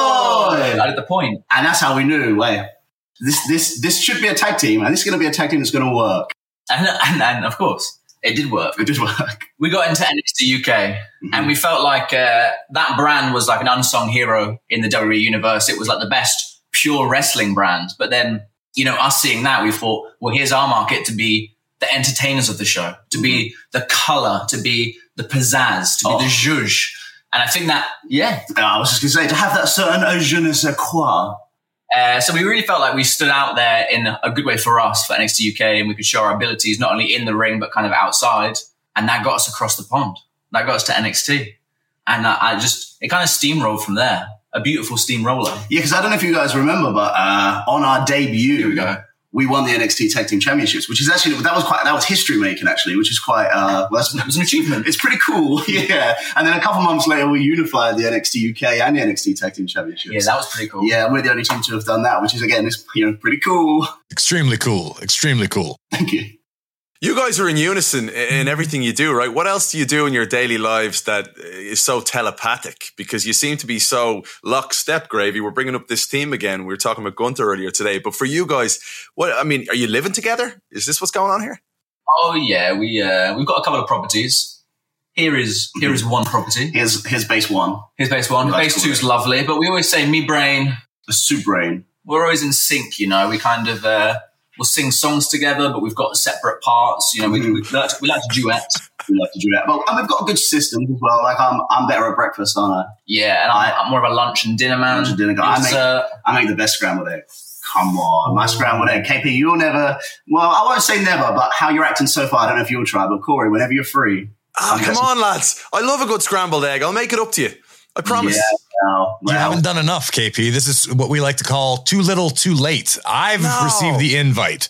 boy!" Right at the point. And that's how we knew. Wait, this this this should be a tag team, and this is going to be a tag team that's going to work. And, and and of course, it did work. It did work. We got into N X T U K, mm-hmm. and we felt like uh, that brand was like an unsung hero in the W W E universe. It was like the best pure wrestling brand. But then, you know, us seeing that, we thought, well, here's our market to be the entertainers of the show, to mm-hmm. be the color, to be the pizzazz, to be oh. the zhuzh. And I think that, yeah. I was just going to say, to have that certain uh, je ne sais quoi. Uh, so we really felt like we stood out there in a good way for us for N X T U K, and we could show our abilities not only in the ring but kind of outside, and that got us across the pond. That got us to N X T, and I, I just it kind of steamrolled from there. A beautiful steamroller. Yeah, because I don't know if you guys remember, but uh, on our debut, Here we go. we won the N X T Tag Team Championships, which is actually that was quite that was history making actually, which is quite uh, well, it was an achievement. It's pretty cool, yeah. And then a couple months later, we unified the N X T U K and the N X T Tag Team Championships. Yeah, that was pretty cool. Yeah, we're the only team to have done that, which is again, is you know pretty cool. Extremely cool. Extremely cool. Thank you. You guys are in unison in everything you do, right? What else do you do in your daily lives that is so telepathic? Because you seem to be so lockstep, Gravy. We're bringing up this theme again. We were talking about Gunther earlier today. But for you guys, what I mean, are you living together? Is this what's going on here? Oh, yeah. We, uh, we've got a couple of properties. Here is here is one property. Here's, here's base one. Here's base one. That's base cool. two is lovely. But we always say me brain. The soup brain. We're always in sync, you know. We kind of... Uh, We'll sing songs together, but we've got separate parts. You know, we, we, like to, we like to duet. We like to duet. But and we've got a good system as well. Like, I'm I'm better at breakfast, aren't I? Yeah, and I, I'm more of a lunch and dinner man. Lunch and dinner guy. I make, uh, I make the best scrambled egg. Come on. My scrambled egg. K P, you'll never... Well, I won't say never, but how you're acting so far, I don't know if you'll try. But Corey, whenever you're free... Oh, come on, lads. I love a good scrambled egg. I'll make it up to you. I promise. Yeah, well, well. You haven't done enough, K P. This is what we like to call too little, too late. I've no. received the invite.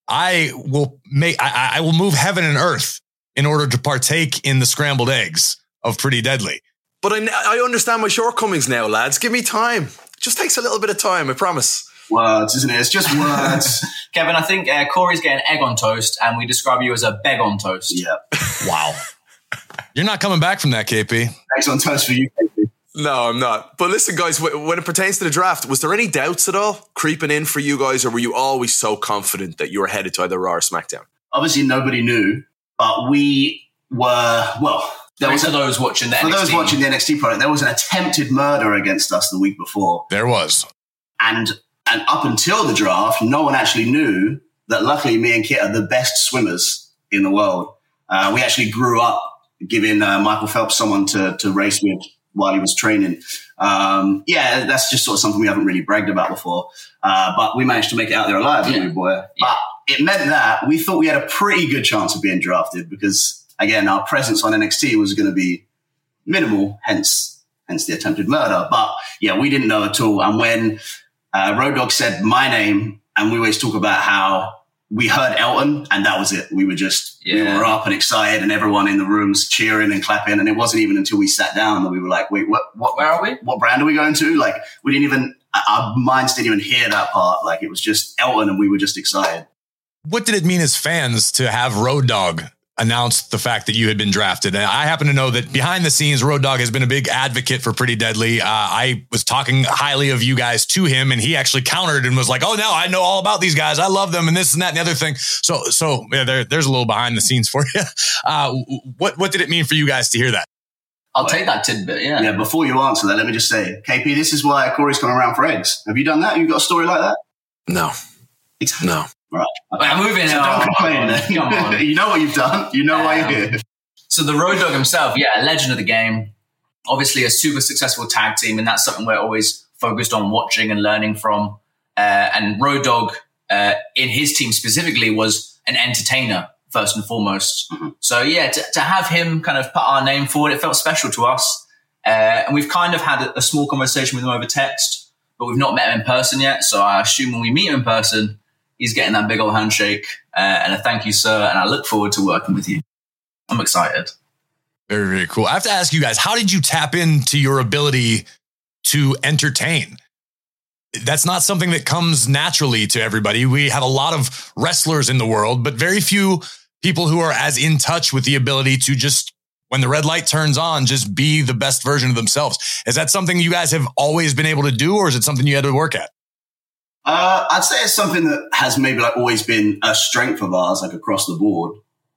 I will make. I, I will move heaven and earth in order to partake in the scrambled eggs of Pretty Deadly. But I, I understand my shortcomings now, lads. Give me time. It just takes a little bit of time. I promise. Words, isn't it? It's just words. Kevin, I think uh, Corey's getting egg on toast, and we describe you as a beg on toast. Yeah. Wow. You're not coming back from that, K P. Eggs on toast for you, K P. No, I'm not. But listen, guys, when it pertains to the draft, was there any doubts at all creeping in for you guys, or were you always so confident that you were headed to either Raw or SmackDown? Obviously, nobody knew, but we were, well... There was, for those watching the for N X T. those watching the N X T product, there was an attempted murder against us the week before. There was. And and up until the draft, no one actually knew that luckily me and Kit are the best swimmers in the world. Uh, we actually grew up giving uh, Michael Phelps someone to, to race with while he was training. Um, yeah, that's just sort of something we haven't really bragged about before. Uh, but we managed to make it out there alive, didn't yeah. we, boy? Yeah. But it meant that we thought we had a pretty good chance of being drafted because... Again, our presence on N X T was going to be minimal, hence hence the attempted murder. But yeah, we didn't know at all. And when uh, Road Dogg said my name, and we always talk about how we heard Elton, and that was it. We were just, yeah. we were up and excited, and everyone in the rooms cheering and clapping. And it wasn't even until we sat down that we were like, wait, what, what, where are we? What brand are we going to? Like, we didn't even, our minds didn't even hear that part. Like, it was just Elton, and we were just excited. What did it mean as fans to have Road Dogg announced the fact that you had been drafted? And I happen to know that behind the scenes, Road Dogg has been a big advocate for Pretty Deadly. Uh, I was talking highly of you guys to him, and he actually countered and was like, oh, no, I know all about these guys. I love them and this and that and the other thing. So, so yeah, there, there's a little behind the scenes for you. Uh, what, what did it mean for you guys to hear that? I'll take that tidbit, yeah. Yeah, before you answer that, let me just say, K P, this is why Corey's coming around for eggs. Have you done that? You got a story like that? No. Exactly. No. Right. I'm moving so on. Don't complain then. Come on. You know what you've done. You know um, why you're here. So the Road Dogg himself, yeah, a legend of the game. Obviously a super successful tag team, and that's something we're always focused on watching and learning from. Uh, and Road Dogg, uh, in his team specifically, was an entertainer, first and foremost. Mm-hmm. So yeah, to, to have him kind of put our name forward, it felt special to us. Uh, and we've kind of had a, a small conversation with him over text, but we've not met him in person yet. So I assume when we meet him in person, he's getting that big old handshake uh, and a thank you, sir. And I look forward to working with you. I'm excited. Very, very cool. I have to ask you guys, how did you tap into your ability to entertain? That's not something that comes naturally to everybody. We have a lot of wrestlers in the world, but very few people who are as in touch with the ability to just, when the red light turns on, just be the best version of themselves. Is that something you guys have always been able to do, or is it something you had to work at? Uh, I'd say it's something that has maybe like always been a strength of ours, like across the board.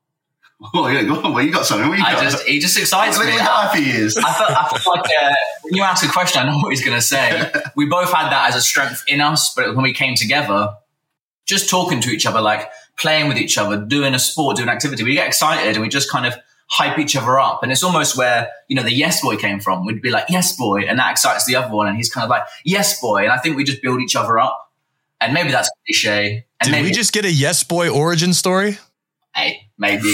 Oh yeah, go on. Well, you got something. What you got? I just, he just excites Look me. Look how happy he is. I felt, I felt like uh, when you ask a question, I know what he's going to say. We both had that as a strength in us, but when we came together, just talking to each other, like playing with each other, doing a sport, doing an activity, we get excited and we just kind of hype each other up. And it's almost where, you know, the yes boy came from. We'd be like, yes boy, and that excites the other one, and he's kind of like, yes boy. And I think we just build each other up. And maybe that's cliche. And Did maybe, we just get a yes boy origin story? Hey, maybe.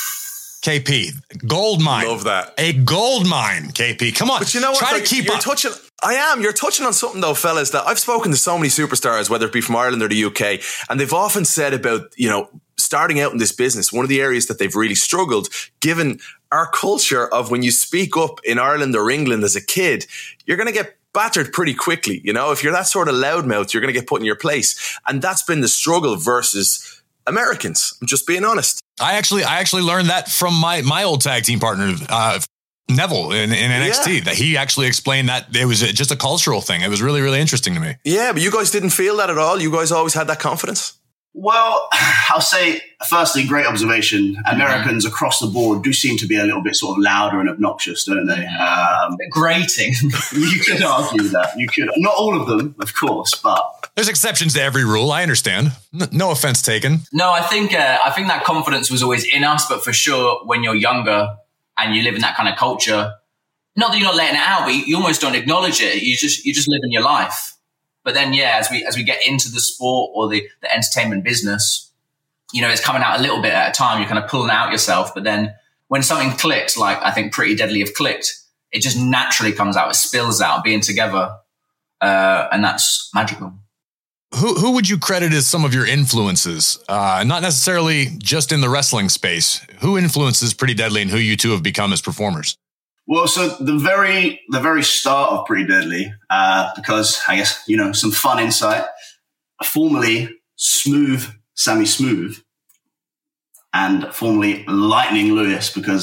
K P, gold mine. Love that. A gold mine, K P. Come on. But you know what? Try Like, to keep you're up. Touching, I am. You're touching on something though, fellas, that I've spoken to so many superstars, whether it be from Ireland or the U K, and they've often said about, you know, starting out in this business, one of the areas that they've really struggled, given our culture of when you speak up in Ireland or England as a kid, you're going to get battered pretty quickly. You know, if you're that sort of loudmouth, you're going to get put in your place. And that's been the struggle versus Americans. I'm just being honest. I actually, I actually learned that from my, my old tag team partner, uh, Neville in, in N X T, yeah. That he actually explained that it was just a cultural thing. It was really, really interesting to me. Yeah, but you guys didn't feel that at all. You guys always had that confidence. Well, I'll say, firstly, great observation. Americans mm-hmm. across the board do seem to be a little bit sort of louder and obnoxious, don't they? Um, Grating. You could argue that. You could. Not all of them, of course, but there's exceptions to every rule. I understand. N- no offense taken. No, I think uh, I think that confidence was always in us, but for sure, when you're younger and you live in that kind of culture, not that you're not letting it out, but you almost don't acknowledge it. You just you just live in your life. But then, yeah, as we as we get into the sport or the, the entertainment business, you know, it's coming out a little bit at a time. You're kind of pulling out yourself. But then when something clicks, like I think Pretty Deadly have clicked, it just naturally comes out. It spills out, being together. Uh, and that's magical. Who who would you credit as some of your influences? Uh, not necessarily just in the wrestling space. Who influences Pretty Deadly and who you two have become as performers? Well, so the very the very start of Pretty Deadly, uh, because I guess, you know, some fun insight, formerly Smooth Sammy Smooth and formerly Lightning Lewis, because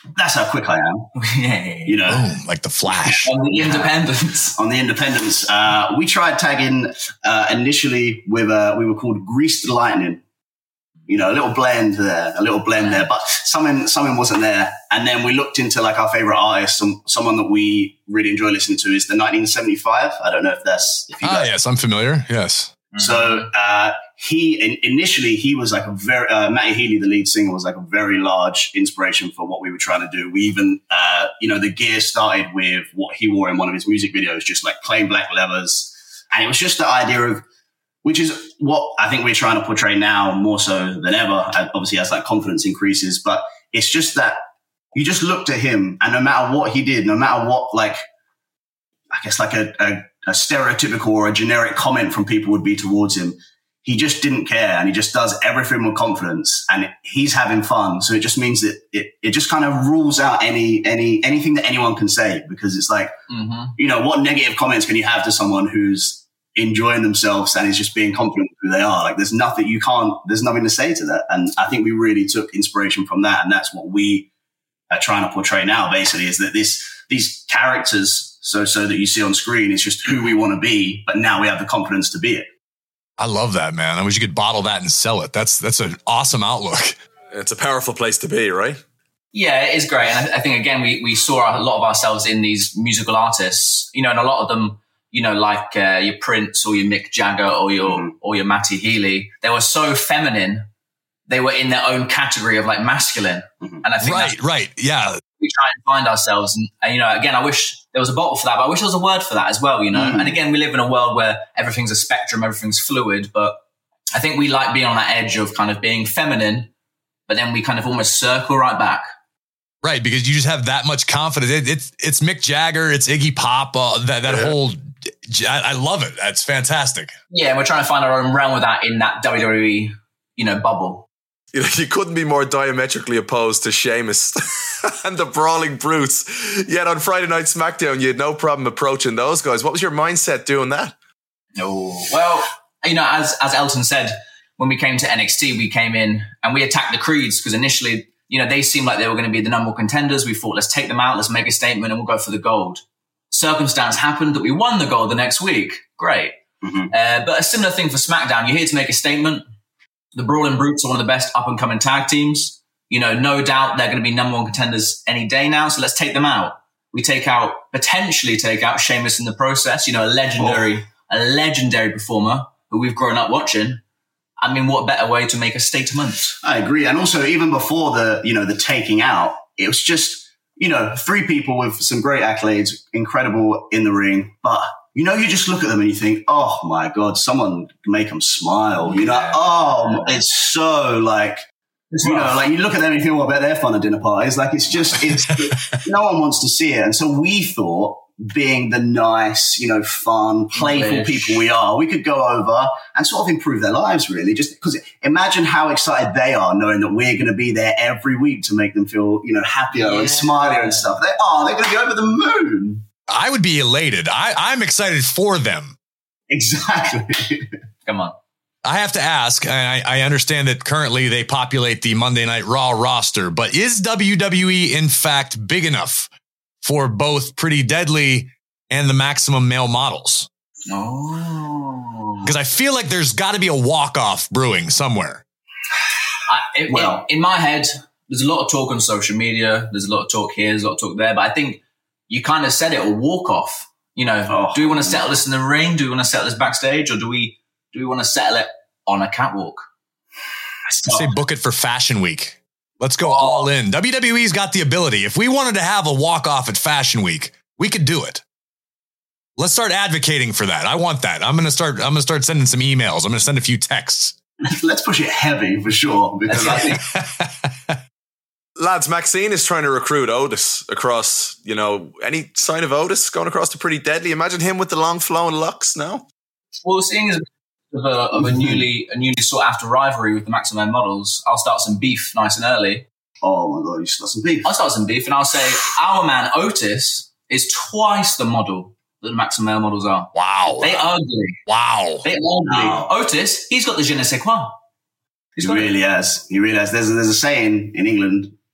That's how quick I am. Yeah. You know, Boom, like the Flash. On the Independence. On the Independence, uh, we tried tagging uh, initially with, uh, we were called Greased Lightning. You know, a little blend there, a little blend there, but something, something wasn't there. And then we looked into like our favorite artist, some, someone that we really enjoy listening to is the nineteen seventy-five. I don't know if that's, if you Ah, guys- yes, I'm familiar. Yes. So, uh, he, in, initially, he was like a very, uh, Matty Healy, the lead singer, was like a very large inspiration for what we were trying to do. We even, uh, you know, the gear started with what he wore in one of his music videos, just like plain black leathers. And it was just the idea of, which is what I think we're trying to portray now more so than ever, obviously as like confidence increases. But it's just that you just looked at him and no matter what he did, no matter what, like, I guess like a, a, a stereotypical or a generic comment from people would be towards him, he just didn't care and he just does everything with confidence and he's having fun. So it just means that it, it just kind of rules out any, any, anything that anyone can say because it's like, mm-hmm. you know, what negative comments can you have to someone who's enjoying themselves and is just being confident who they are? Like there's nothing you can't, there's nothing to say to that. And I think we really took inspiration from that. And that's what we are trying to portray now basically is that this, these characters, so, so that you see on screen is just who we want to be, but now we have the confidence to be it. I love that, man. I wish you could bottle that and sell it. That's, that's an awesome outlook. It's a powerful place to be, right? Yeah, it is great. And I, I think, again, we, we saw a lot of ourselves in these musical artists, you know, and a lot of them, you know, like uh, your Prince or your Mick Jagger or your mm-hmm. or your Matty Healy, they were so feminine. They were in their own category of like masculine. Mm-hmm. And I think right, that's right, yeah. We try and find ourselves. And, and, you know, again, I wish there was a bottle for that, but I wish there was a word for that as well, you know. Mm-hmm. And again, we live in a world where everything's a spectrum, everything's fluid. But I think we like being on that edge of kind of being feminine, but then we kind of almost circle right back. Right, because you just have that much confidence. It, it's it's Mick Jagger, it's Iggy Pop, uh, that that yeah. whole. I love it. That's fantastic. Yeah, we're trying to find our own realm with that in that W W E, you know, bubble. You, know, you couldn't be more diametrically opposed to Sheamus and the Brawling Brutes. Yet on Friday Night SmackDown, you had no problem approaching those guys. What was your mindset doing that? Oh, well, you know, as as Elton said, when we came to N X T, we came in and we attacked the Creeds because initially, you know, they seemed like they were going to be the number one contenders. We thought, let's take them out, let's make a statement, and we'll go for the gold. Circumstance happened that we won the gold the next week. Great. Mm-hmm. Uh, but a similar thing for SmackDown. You're here to make a statement. The Brawling Brutes are one of the best up-and-coming tag teams. You know, no doubt they're going to be number one contenders any day now, so let's take them out. We take out, potentially take out Sheamus in the process, you know, a legendary, oh. a legendary performer who we've grown up watching. I mean, what better way to make a statement? I agree. And also, even before the, you know, the taking out, it was just, you know, three people with some great accolades, incredible in the ring. But, you know, you just look at them and you think, oh, my God, someone make them smile. You know, yeah. oh, it's so like, it's you rough. know, like you look at them and you think, well, I bet they're fun at dinner parties. Like, it's just, it's, it, no one wants to see it. And so we thought, being the nice, you know, fun, playful English. people we are, we could go over and sort of improve their lives, really. Just because imagine how excited they are knowing that we're going to be there every week to make them feel, you know, happier yeah. and smilier and stuff. They are, they're going to be over the moon. I would be elated. I, I'm excited for them. Exactly. Come on. I have to ask, and I, I understand that currently they populate the Monday Night Raw roster, but is W W E in fact big enough for both Pretty Deadly and the Maximum Male Models? Oh. Because I feel like there's got to be a walk-off brewing somewhere. I, it, well, in, in my head, there's a lot of talk on social media. There's a lot of talk here. There's a lot of talk there. But I think you kind of said it, a walk-off. You know, oh. do we want to settle this in the ring? Do we want to settle this backstage? Or do we do we want to settle it on a catwalk? I say book it for Fashion Week. Let's go all in. W W E's got the ability. If we wanted to have a walk-off at Fashion Week, we could do it. Let's start advocating for that. I want that. I'm going to start, I'm going to start sending some emails. I'm going to send a few texts. Let's push it heavy for sure. Because I think lads, Maxine is trying to recruit Otis across, you know, any sign of Otis going across to Pretty Deadly? Imagine him with the long flowing locks now. Well, seeing as Of a, of a newly a newly sought after rivalry with the Maximum Models, I'll start some beef nice and early. Oh my God, you start some beef. I'll start some beef and I'll say our man Otis is twice the model that the Maximum Models are. Wow. They ugly. Wow. They ugly. Wow. Otis, he's got the je ne sais quoi. He's he really it. has. He really has. There's a, there's a saying in England,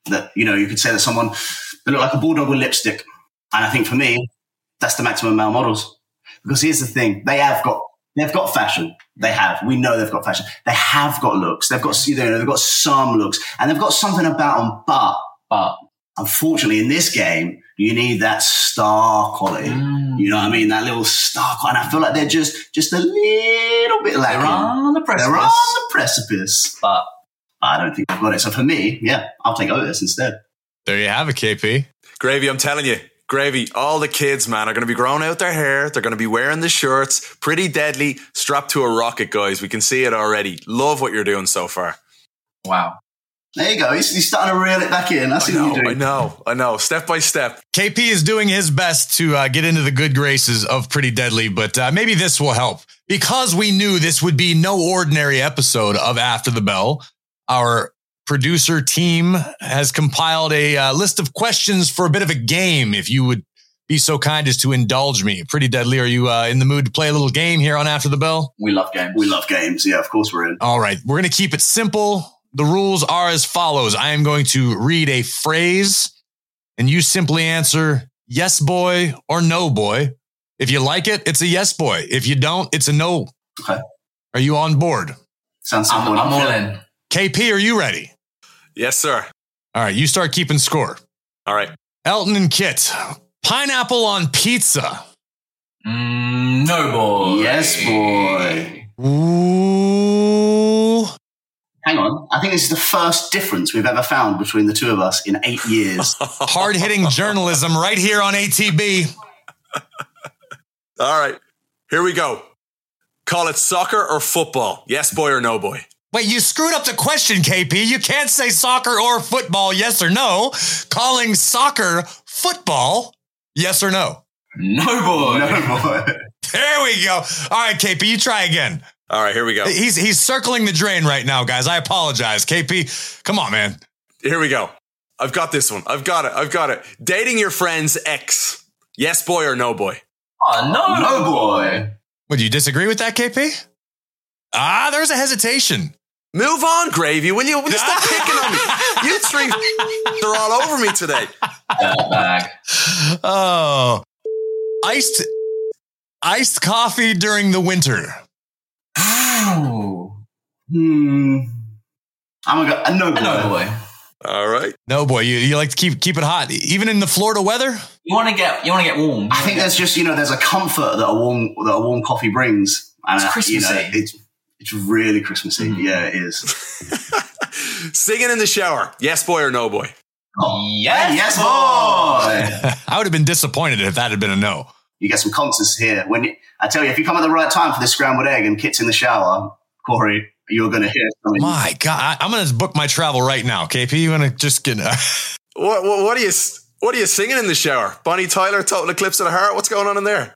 that, you know, you could say that someone, they look like a bulldog with lipstick. And I think for me, that's the maximum male models. Because here's the thing, they have got, they've got fashion. They have. We know they've got fashion. They have got looks. They've got, you know, they've got some looks, and they've got something about them. But, but unfortunately, in this game, you need that star quality. Mm. You know what I mean? That little star quality. And I feel like they're just, just a little bit lacking. They're on the precipice. They're on the precipice. But I don't think they've got it. So for me, yeah, I'll take Otis instead. There you have it, K P. Gravy, I'm telling you. Gravy, all the kids, man, are going to be growing out their hair. They're going to be wearing the shirts. Pretty deadly. Strapped to a rocket, guys. We can see it already. Love what you're doing so far. Wow. There you go. He's, he's starting to reel it back in. That's I what know, you're doing. I know. I know. Step by step. K P is doing his best to uh, get into the good graces of Pretty Deadly, but uh, maybe this will help. Because we knew this would be no ordinary episode of After the Bell, our producer team has compiled a uh, list of questions for a bit of a game, if you would be so kind as to indulge me. Pretty Deadly, are you uh, in the mood to play a little game here on After the Bell? We love games. We love games. Yeah, of course we're in. All right. We're going to keep it simple. The rules are as follows. I am going to read a phrase, and you simply answer yes, boy, or no, boy. If you like it, it's a yes, boy. If you don't, it's a no. Okay. Are you on board? Sounds simple. I'm, I'm all in. K P, are you ready? Yes, sir. All right. You start keeping score. All right. Elton and Kit. Pineapple on pizza. Mm, no, boy. Yes, boy. Ooh. Hang on. I think this is the first difference we've ever found between the two of us in eight years. Hard-hitting journalism right here on A T B. All right. Here we go. Call it soccer or football. Yes, boy, or no, boy. Wait, you screwed up the question, K P. You can't say soccer or football, yes or no. Calling soccer football, yes or no? No, boy. No, boy. There we go. All right, K P, you try again. All right, here we go. He's he's circling the drain right now, guys. I apologize. K P, come on, man. Here we go. I've got this one. I've got it. I've got it. Dating your friend's ex. Yes, boy, or no, boy? Oh, no, No, boy. Would you disagree with that, K P? Ah, there's a hesitation. Move on, Gravy, will you? Will you stop picking on me? You three they're all over me today. Bag. Oh. Iced iced coffee during the winter. Oh. Hmm. I'm gonna go a no boy. No, boy. All right. No, boy, you, you like to keep keep it hot, even in the Florida weather? You want to get you want to get warm. I think there's just, you know, there's a comfort that a warm that a warm coffee brings. And It's uh, you know, Christmassy. it's it's really Christmassy. Mm. Yeah, it is. Singing in the shower. Yes, boy, or no, boy? Oh, Yes, yes, boy. I would have been disappointed if that had been a no. You get some concerts here. When you, I tell you, if you come at the right time for this scrambled egg and Kit's in the shower, Corey, you're going to hear something. My God, I, I'm going to book my travel right now. K P, you want to just get... Uh, What, what, what are you What are you singing in the shower? Bonnie Tyler, Total Eclipse of the Heart? What's going on in there?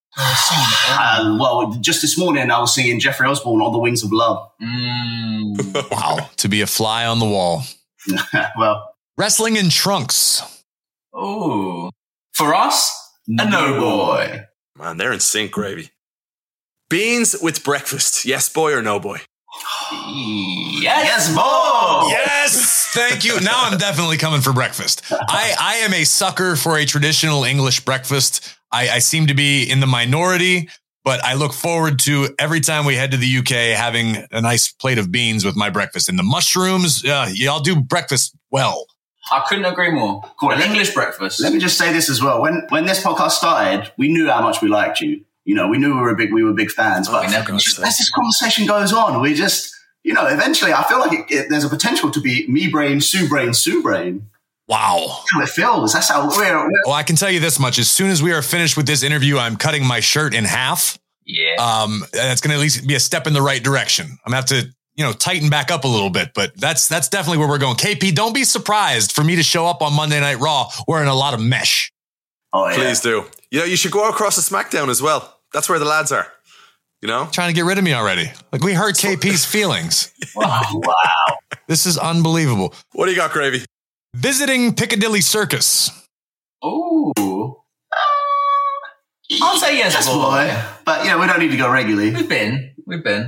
Uh, well, just this morning I was singing Jeffrey Osborne, On the Wings of Love. Mm. wow, to be a fly on the wall. Well, Wrestling in trunks. Oh. For us, a no, boy. Man, they're in sync, Gravy. Beans with breakfast. Yes, boy, or no, boy? Yes, yes, boy. Yes, thank you. Now I'm definitely coming for breakfast. I, I am a sucker for a traditional English breakfast. I, I seem to be in the minority, but I look forward to every time we head to the U K having a nice plate of beans with my breakfast. And the mushrooms, uh, y'all do breakfast well. I couldn't agree more. Cool. An English breakfast. Let me just say this as well. When when this podcast started, we knew how much we liked you. You know, we knew we were big, we were big fans. But we never just, as this conversation goes on, we just, you know, eventually, I feel like it, it, there's a potential to be me brain, Sue brain, Sue brain. Wow. That's how it feels. That's how we're. we're Well, I can tell you this much. As soon as we are finished with this interview, I'm cutting my shirt in half. Yeah. Um, that's going to at least be a step in the right direction. I'm going to have to, you know, tighten back up a little bit, but that's, that's definitely where we're going. K P, don't be surprised for me to show up on Monday Night Raw wearing a lot of mesh. oh, yeah. Please do. You know, you should go across to SmackDown as well. That's where the lads are. You know? Trying to get rid of me already. Like, we hurt K P's feelings. Wow. wow. This is unbelievable. What do you got, Gravy? Visiting Piccadilly Circus. Ooh. I'll say yes, Yes, boy. boy. But, you know, we don't need to go regularly. We've been. We've been.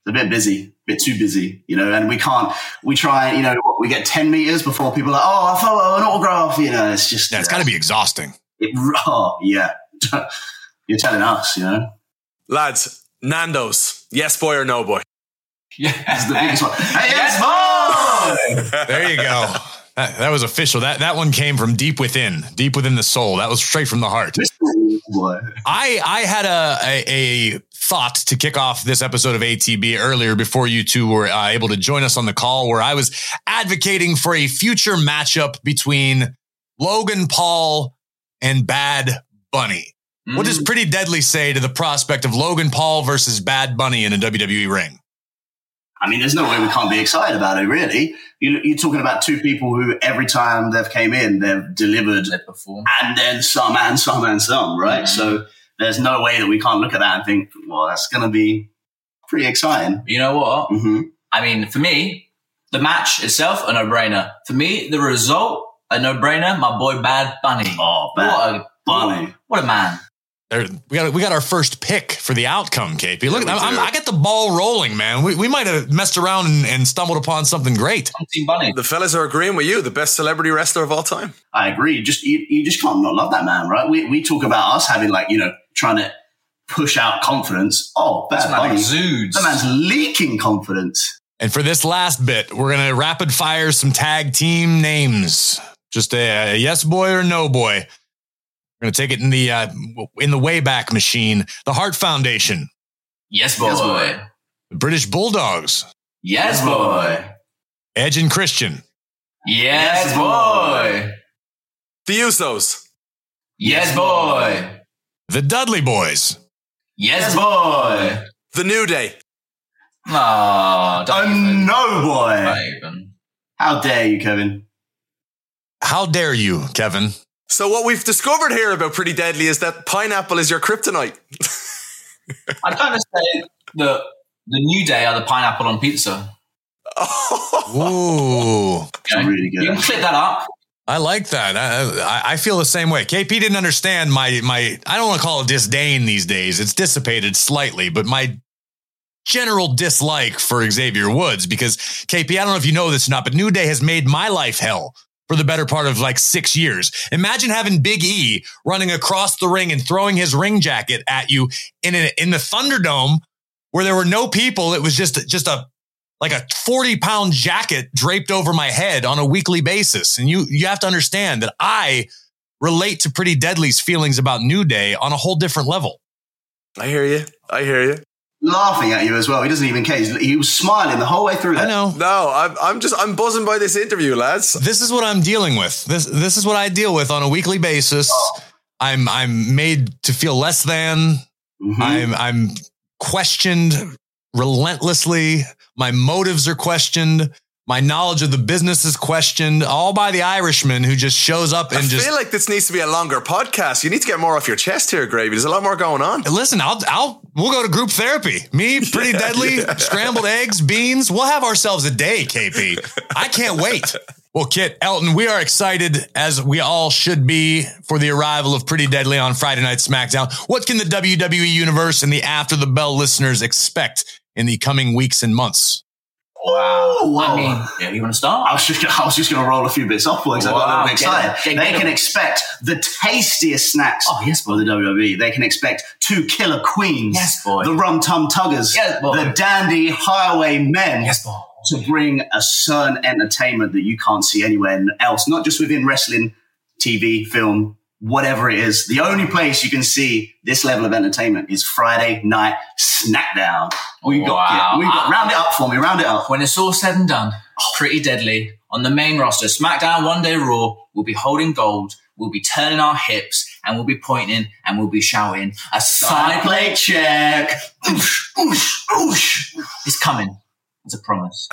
a bit busy, a bit too busy, you know, and we can't, we try, you know, we get ten meters before people are like, oh, a photo, an autograph, you know, it's just. Yeah, it's uh, got to be exhausting. It, oh, yeah. You're telling us, you know. Lads, Nando's, yes boy or no boy? Yeah. That's the biggest one. Hey, yes, boy! There you go. That, that was official. That that one came from deep within, deep within the soul. That was straight from the heart. Boy. I I had a, a a thought to kick off this episode of A T B earlier before you two were uh, able to join us on the call, where I was advocating for a future matchup between Logan Paul and Bad Bunny. Mm. What does Pretty Deadly say to the prospect of Logan Paul versus Bad Bunny in a W W E ring? I mean, there's no way we can't be excited about it, really. You, you're talking about two people who every time they've came in, they've delivered They perform. and then some and some and some, right? Mm-hmm. So there's no way that we can't look at that and think, well, that's going to be pretty exciting. You know what? Mm-hmm. I mean, for me, the match itself, a no-brainer. For me, the result, a no-brainer. My boy Bad Bunny. Oh, Bad what a, Bunny. What a man. There, we got we got our first pick for the outcome, K P. Look, yeah, I'm, I'm, I got the ball rolling, man. We we might have messed around and, and stumbled upon something great. Team Bunny. The fellas are agreeing with you, the best celebrity wrestler of all time. I agree. Just you, you just can't not love that man, right? We we talk about us having like, you know, trying to push out confidence. Oh, Bad Bunny. Exudes. The man's leaking confidence. And for this last bit, we're gonna rapid fire some tag team names. Just a, a yes boy or no boy. We're going to take it in the uh, in the Wayback Machine. The Hart Foundation. Yes, boy. Yes, boy. The British Bulldogs. Yes, boy. Edge and Christian. Yes, yes boy. The Usos. Yes, boy. The Dudley Boys. Yes, boy. The New Day. Oh, oh no, boy. Don't even. How dare you, Kevin? How dare you, Kevin? So what we've discovered here about Pretty Deadly is that pineapple is your kryptonite. I'd kind of say that the New Day are the pineapple on pizza. Ooh. Okay. Really good. You can clip that up. I like that. I, I feel the same way. K P didn't understand my, my, I don't want to call it disdain these days. It's dissipated slightly, but my general dislike for Xavier Woods, because K P, I don't know if you know this or not, but New Day has made my life hell for the better part of like six years. Imagine having Big E running across the ring and throwing his ring jacket at you in a, in the Thunderdome where there were no people. It was just, just a, like a forty pound jacket draped over my head on a weekly basis. And you, you have to understand that I relate to Pretty Deadly's feelings about New Day on a whole different level. I hear you. I hear you. Laughing at you as well. He doesn't even care. He was smiling the whole way through that. I know. No, I'm, I'm just, I'm buzzing by this interview, lads. This is what I'm dealing with. This, this is what I deal with on a weekly basis. Oh. I'm, I'm made to feel less than. Mm-hmm. I'm, I'm questioned relentlessly. My motives are questioned. My knowledge of the business is questioned, all by the Irishman who just shows up and I just. I feel like this needs to be a longer podcast. You need to get more off your chest here, Gravy. There's a lot more going on. Listen, I'll, I'll, we'll go to group therapy. Me, Pretty yeah, Deadly, yeah. Scrambled eggs, beans. We'll have ourselves a day, K P. I can't wait. Well, Kit, Elton, we are excited, as we all should be, for the arrival of Pretty Deadly on Friday Night SmackDown. What can the W W E Universe and the After the Bell listeners expect in the coming weeks and months? Wow. Whoa. I mean, yeah, you want to start? I was just, I was just going to roll a few bits off because wow. I got a little bit excited. Get it, get they it. Can expect the tastiest snacks oh, yes, for the W W E. They can expect two killer queens. Yes, boy. The Rum Tum Tuggers. Yes, boy. The Dandy Highway Men. Yes, boy. To bring a certain entertainment that you can't see anywhere else, not just within wrestling, T V, film, whatever it is. The only place you can see this level of entertainment is Friday Night SmackDown. What you got? Wow. What you got? Round it up for me. Round it up. When it's all said and done, Pretty Deadly on the main roster, SmackDown One Day Raw, we'll be holding gold, we'll be turning our hips, and we'll be pointing, and we'll be shouting, a side plate check. Oosh, oosh, oosh. It's coming. It's a promise.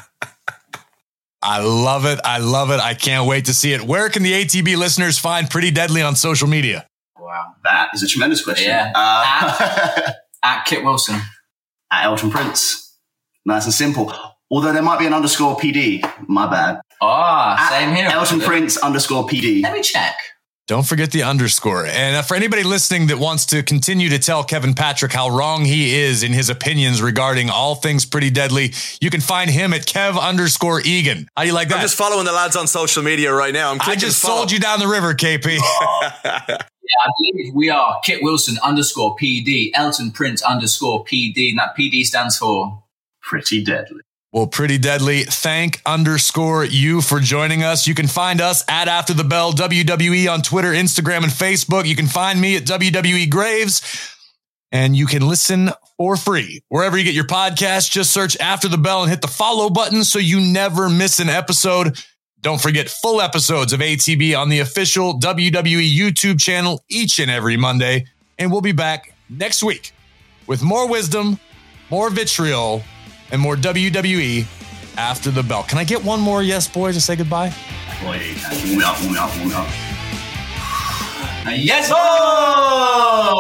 I love it. I love it. I can't wait to see it. Where can the A T B listeners find Pretty Deadly on social media? Wow. That is a tremendous question. Yeah. Uh, at, at Kit Wilson. At Elton Prince. Nice and simple. Although there might be an underscore P D. My bad. Ah, oh, same here. Elton Prince underscore P D. Let me check. Don't forget the underscore. And uh, for anybody listening that wants to continue to tell Kevin Patrick how wrong he is in his opinions regarding all things Pretty Deadly, you can find him at Kev underscore Egan. How do you like that? I'm just following the lads on social media right now. I'm I just sold you down the river, K P. Yeah, I believe we are Kit Wilson underscore P D, Elton Prince underscore P D, and that P D stands for Pretty Deadly. Well, Pretty Deadly, thank underscore you for joining us. You can find us at After the Bell W W E on Twitter, Instagram, and Facebook. You can find me at W W E Graves, and you can listen for free wherever you get your podcast. Just search After the Bell and hit the follow button so you never miss an episode. Don't forget full episodes of A T B on the official W W E YouTube channel each and every Monday. And we'll be back next week with more wisdom, more vitriol, and more W W E After the Bell. Can I get one more yes, boy, to say goodbye? Boy, warm me up, warm me up, warm me up. Yes, boy!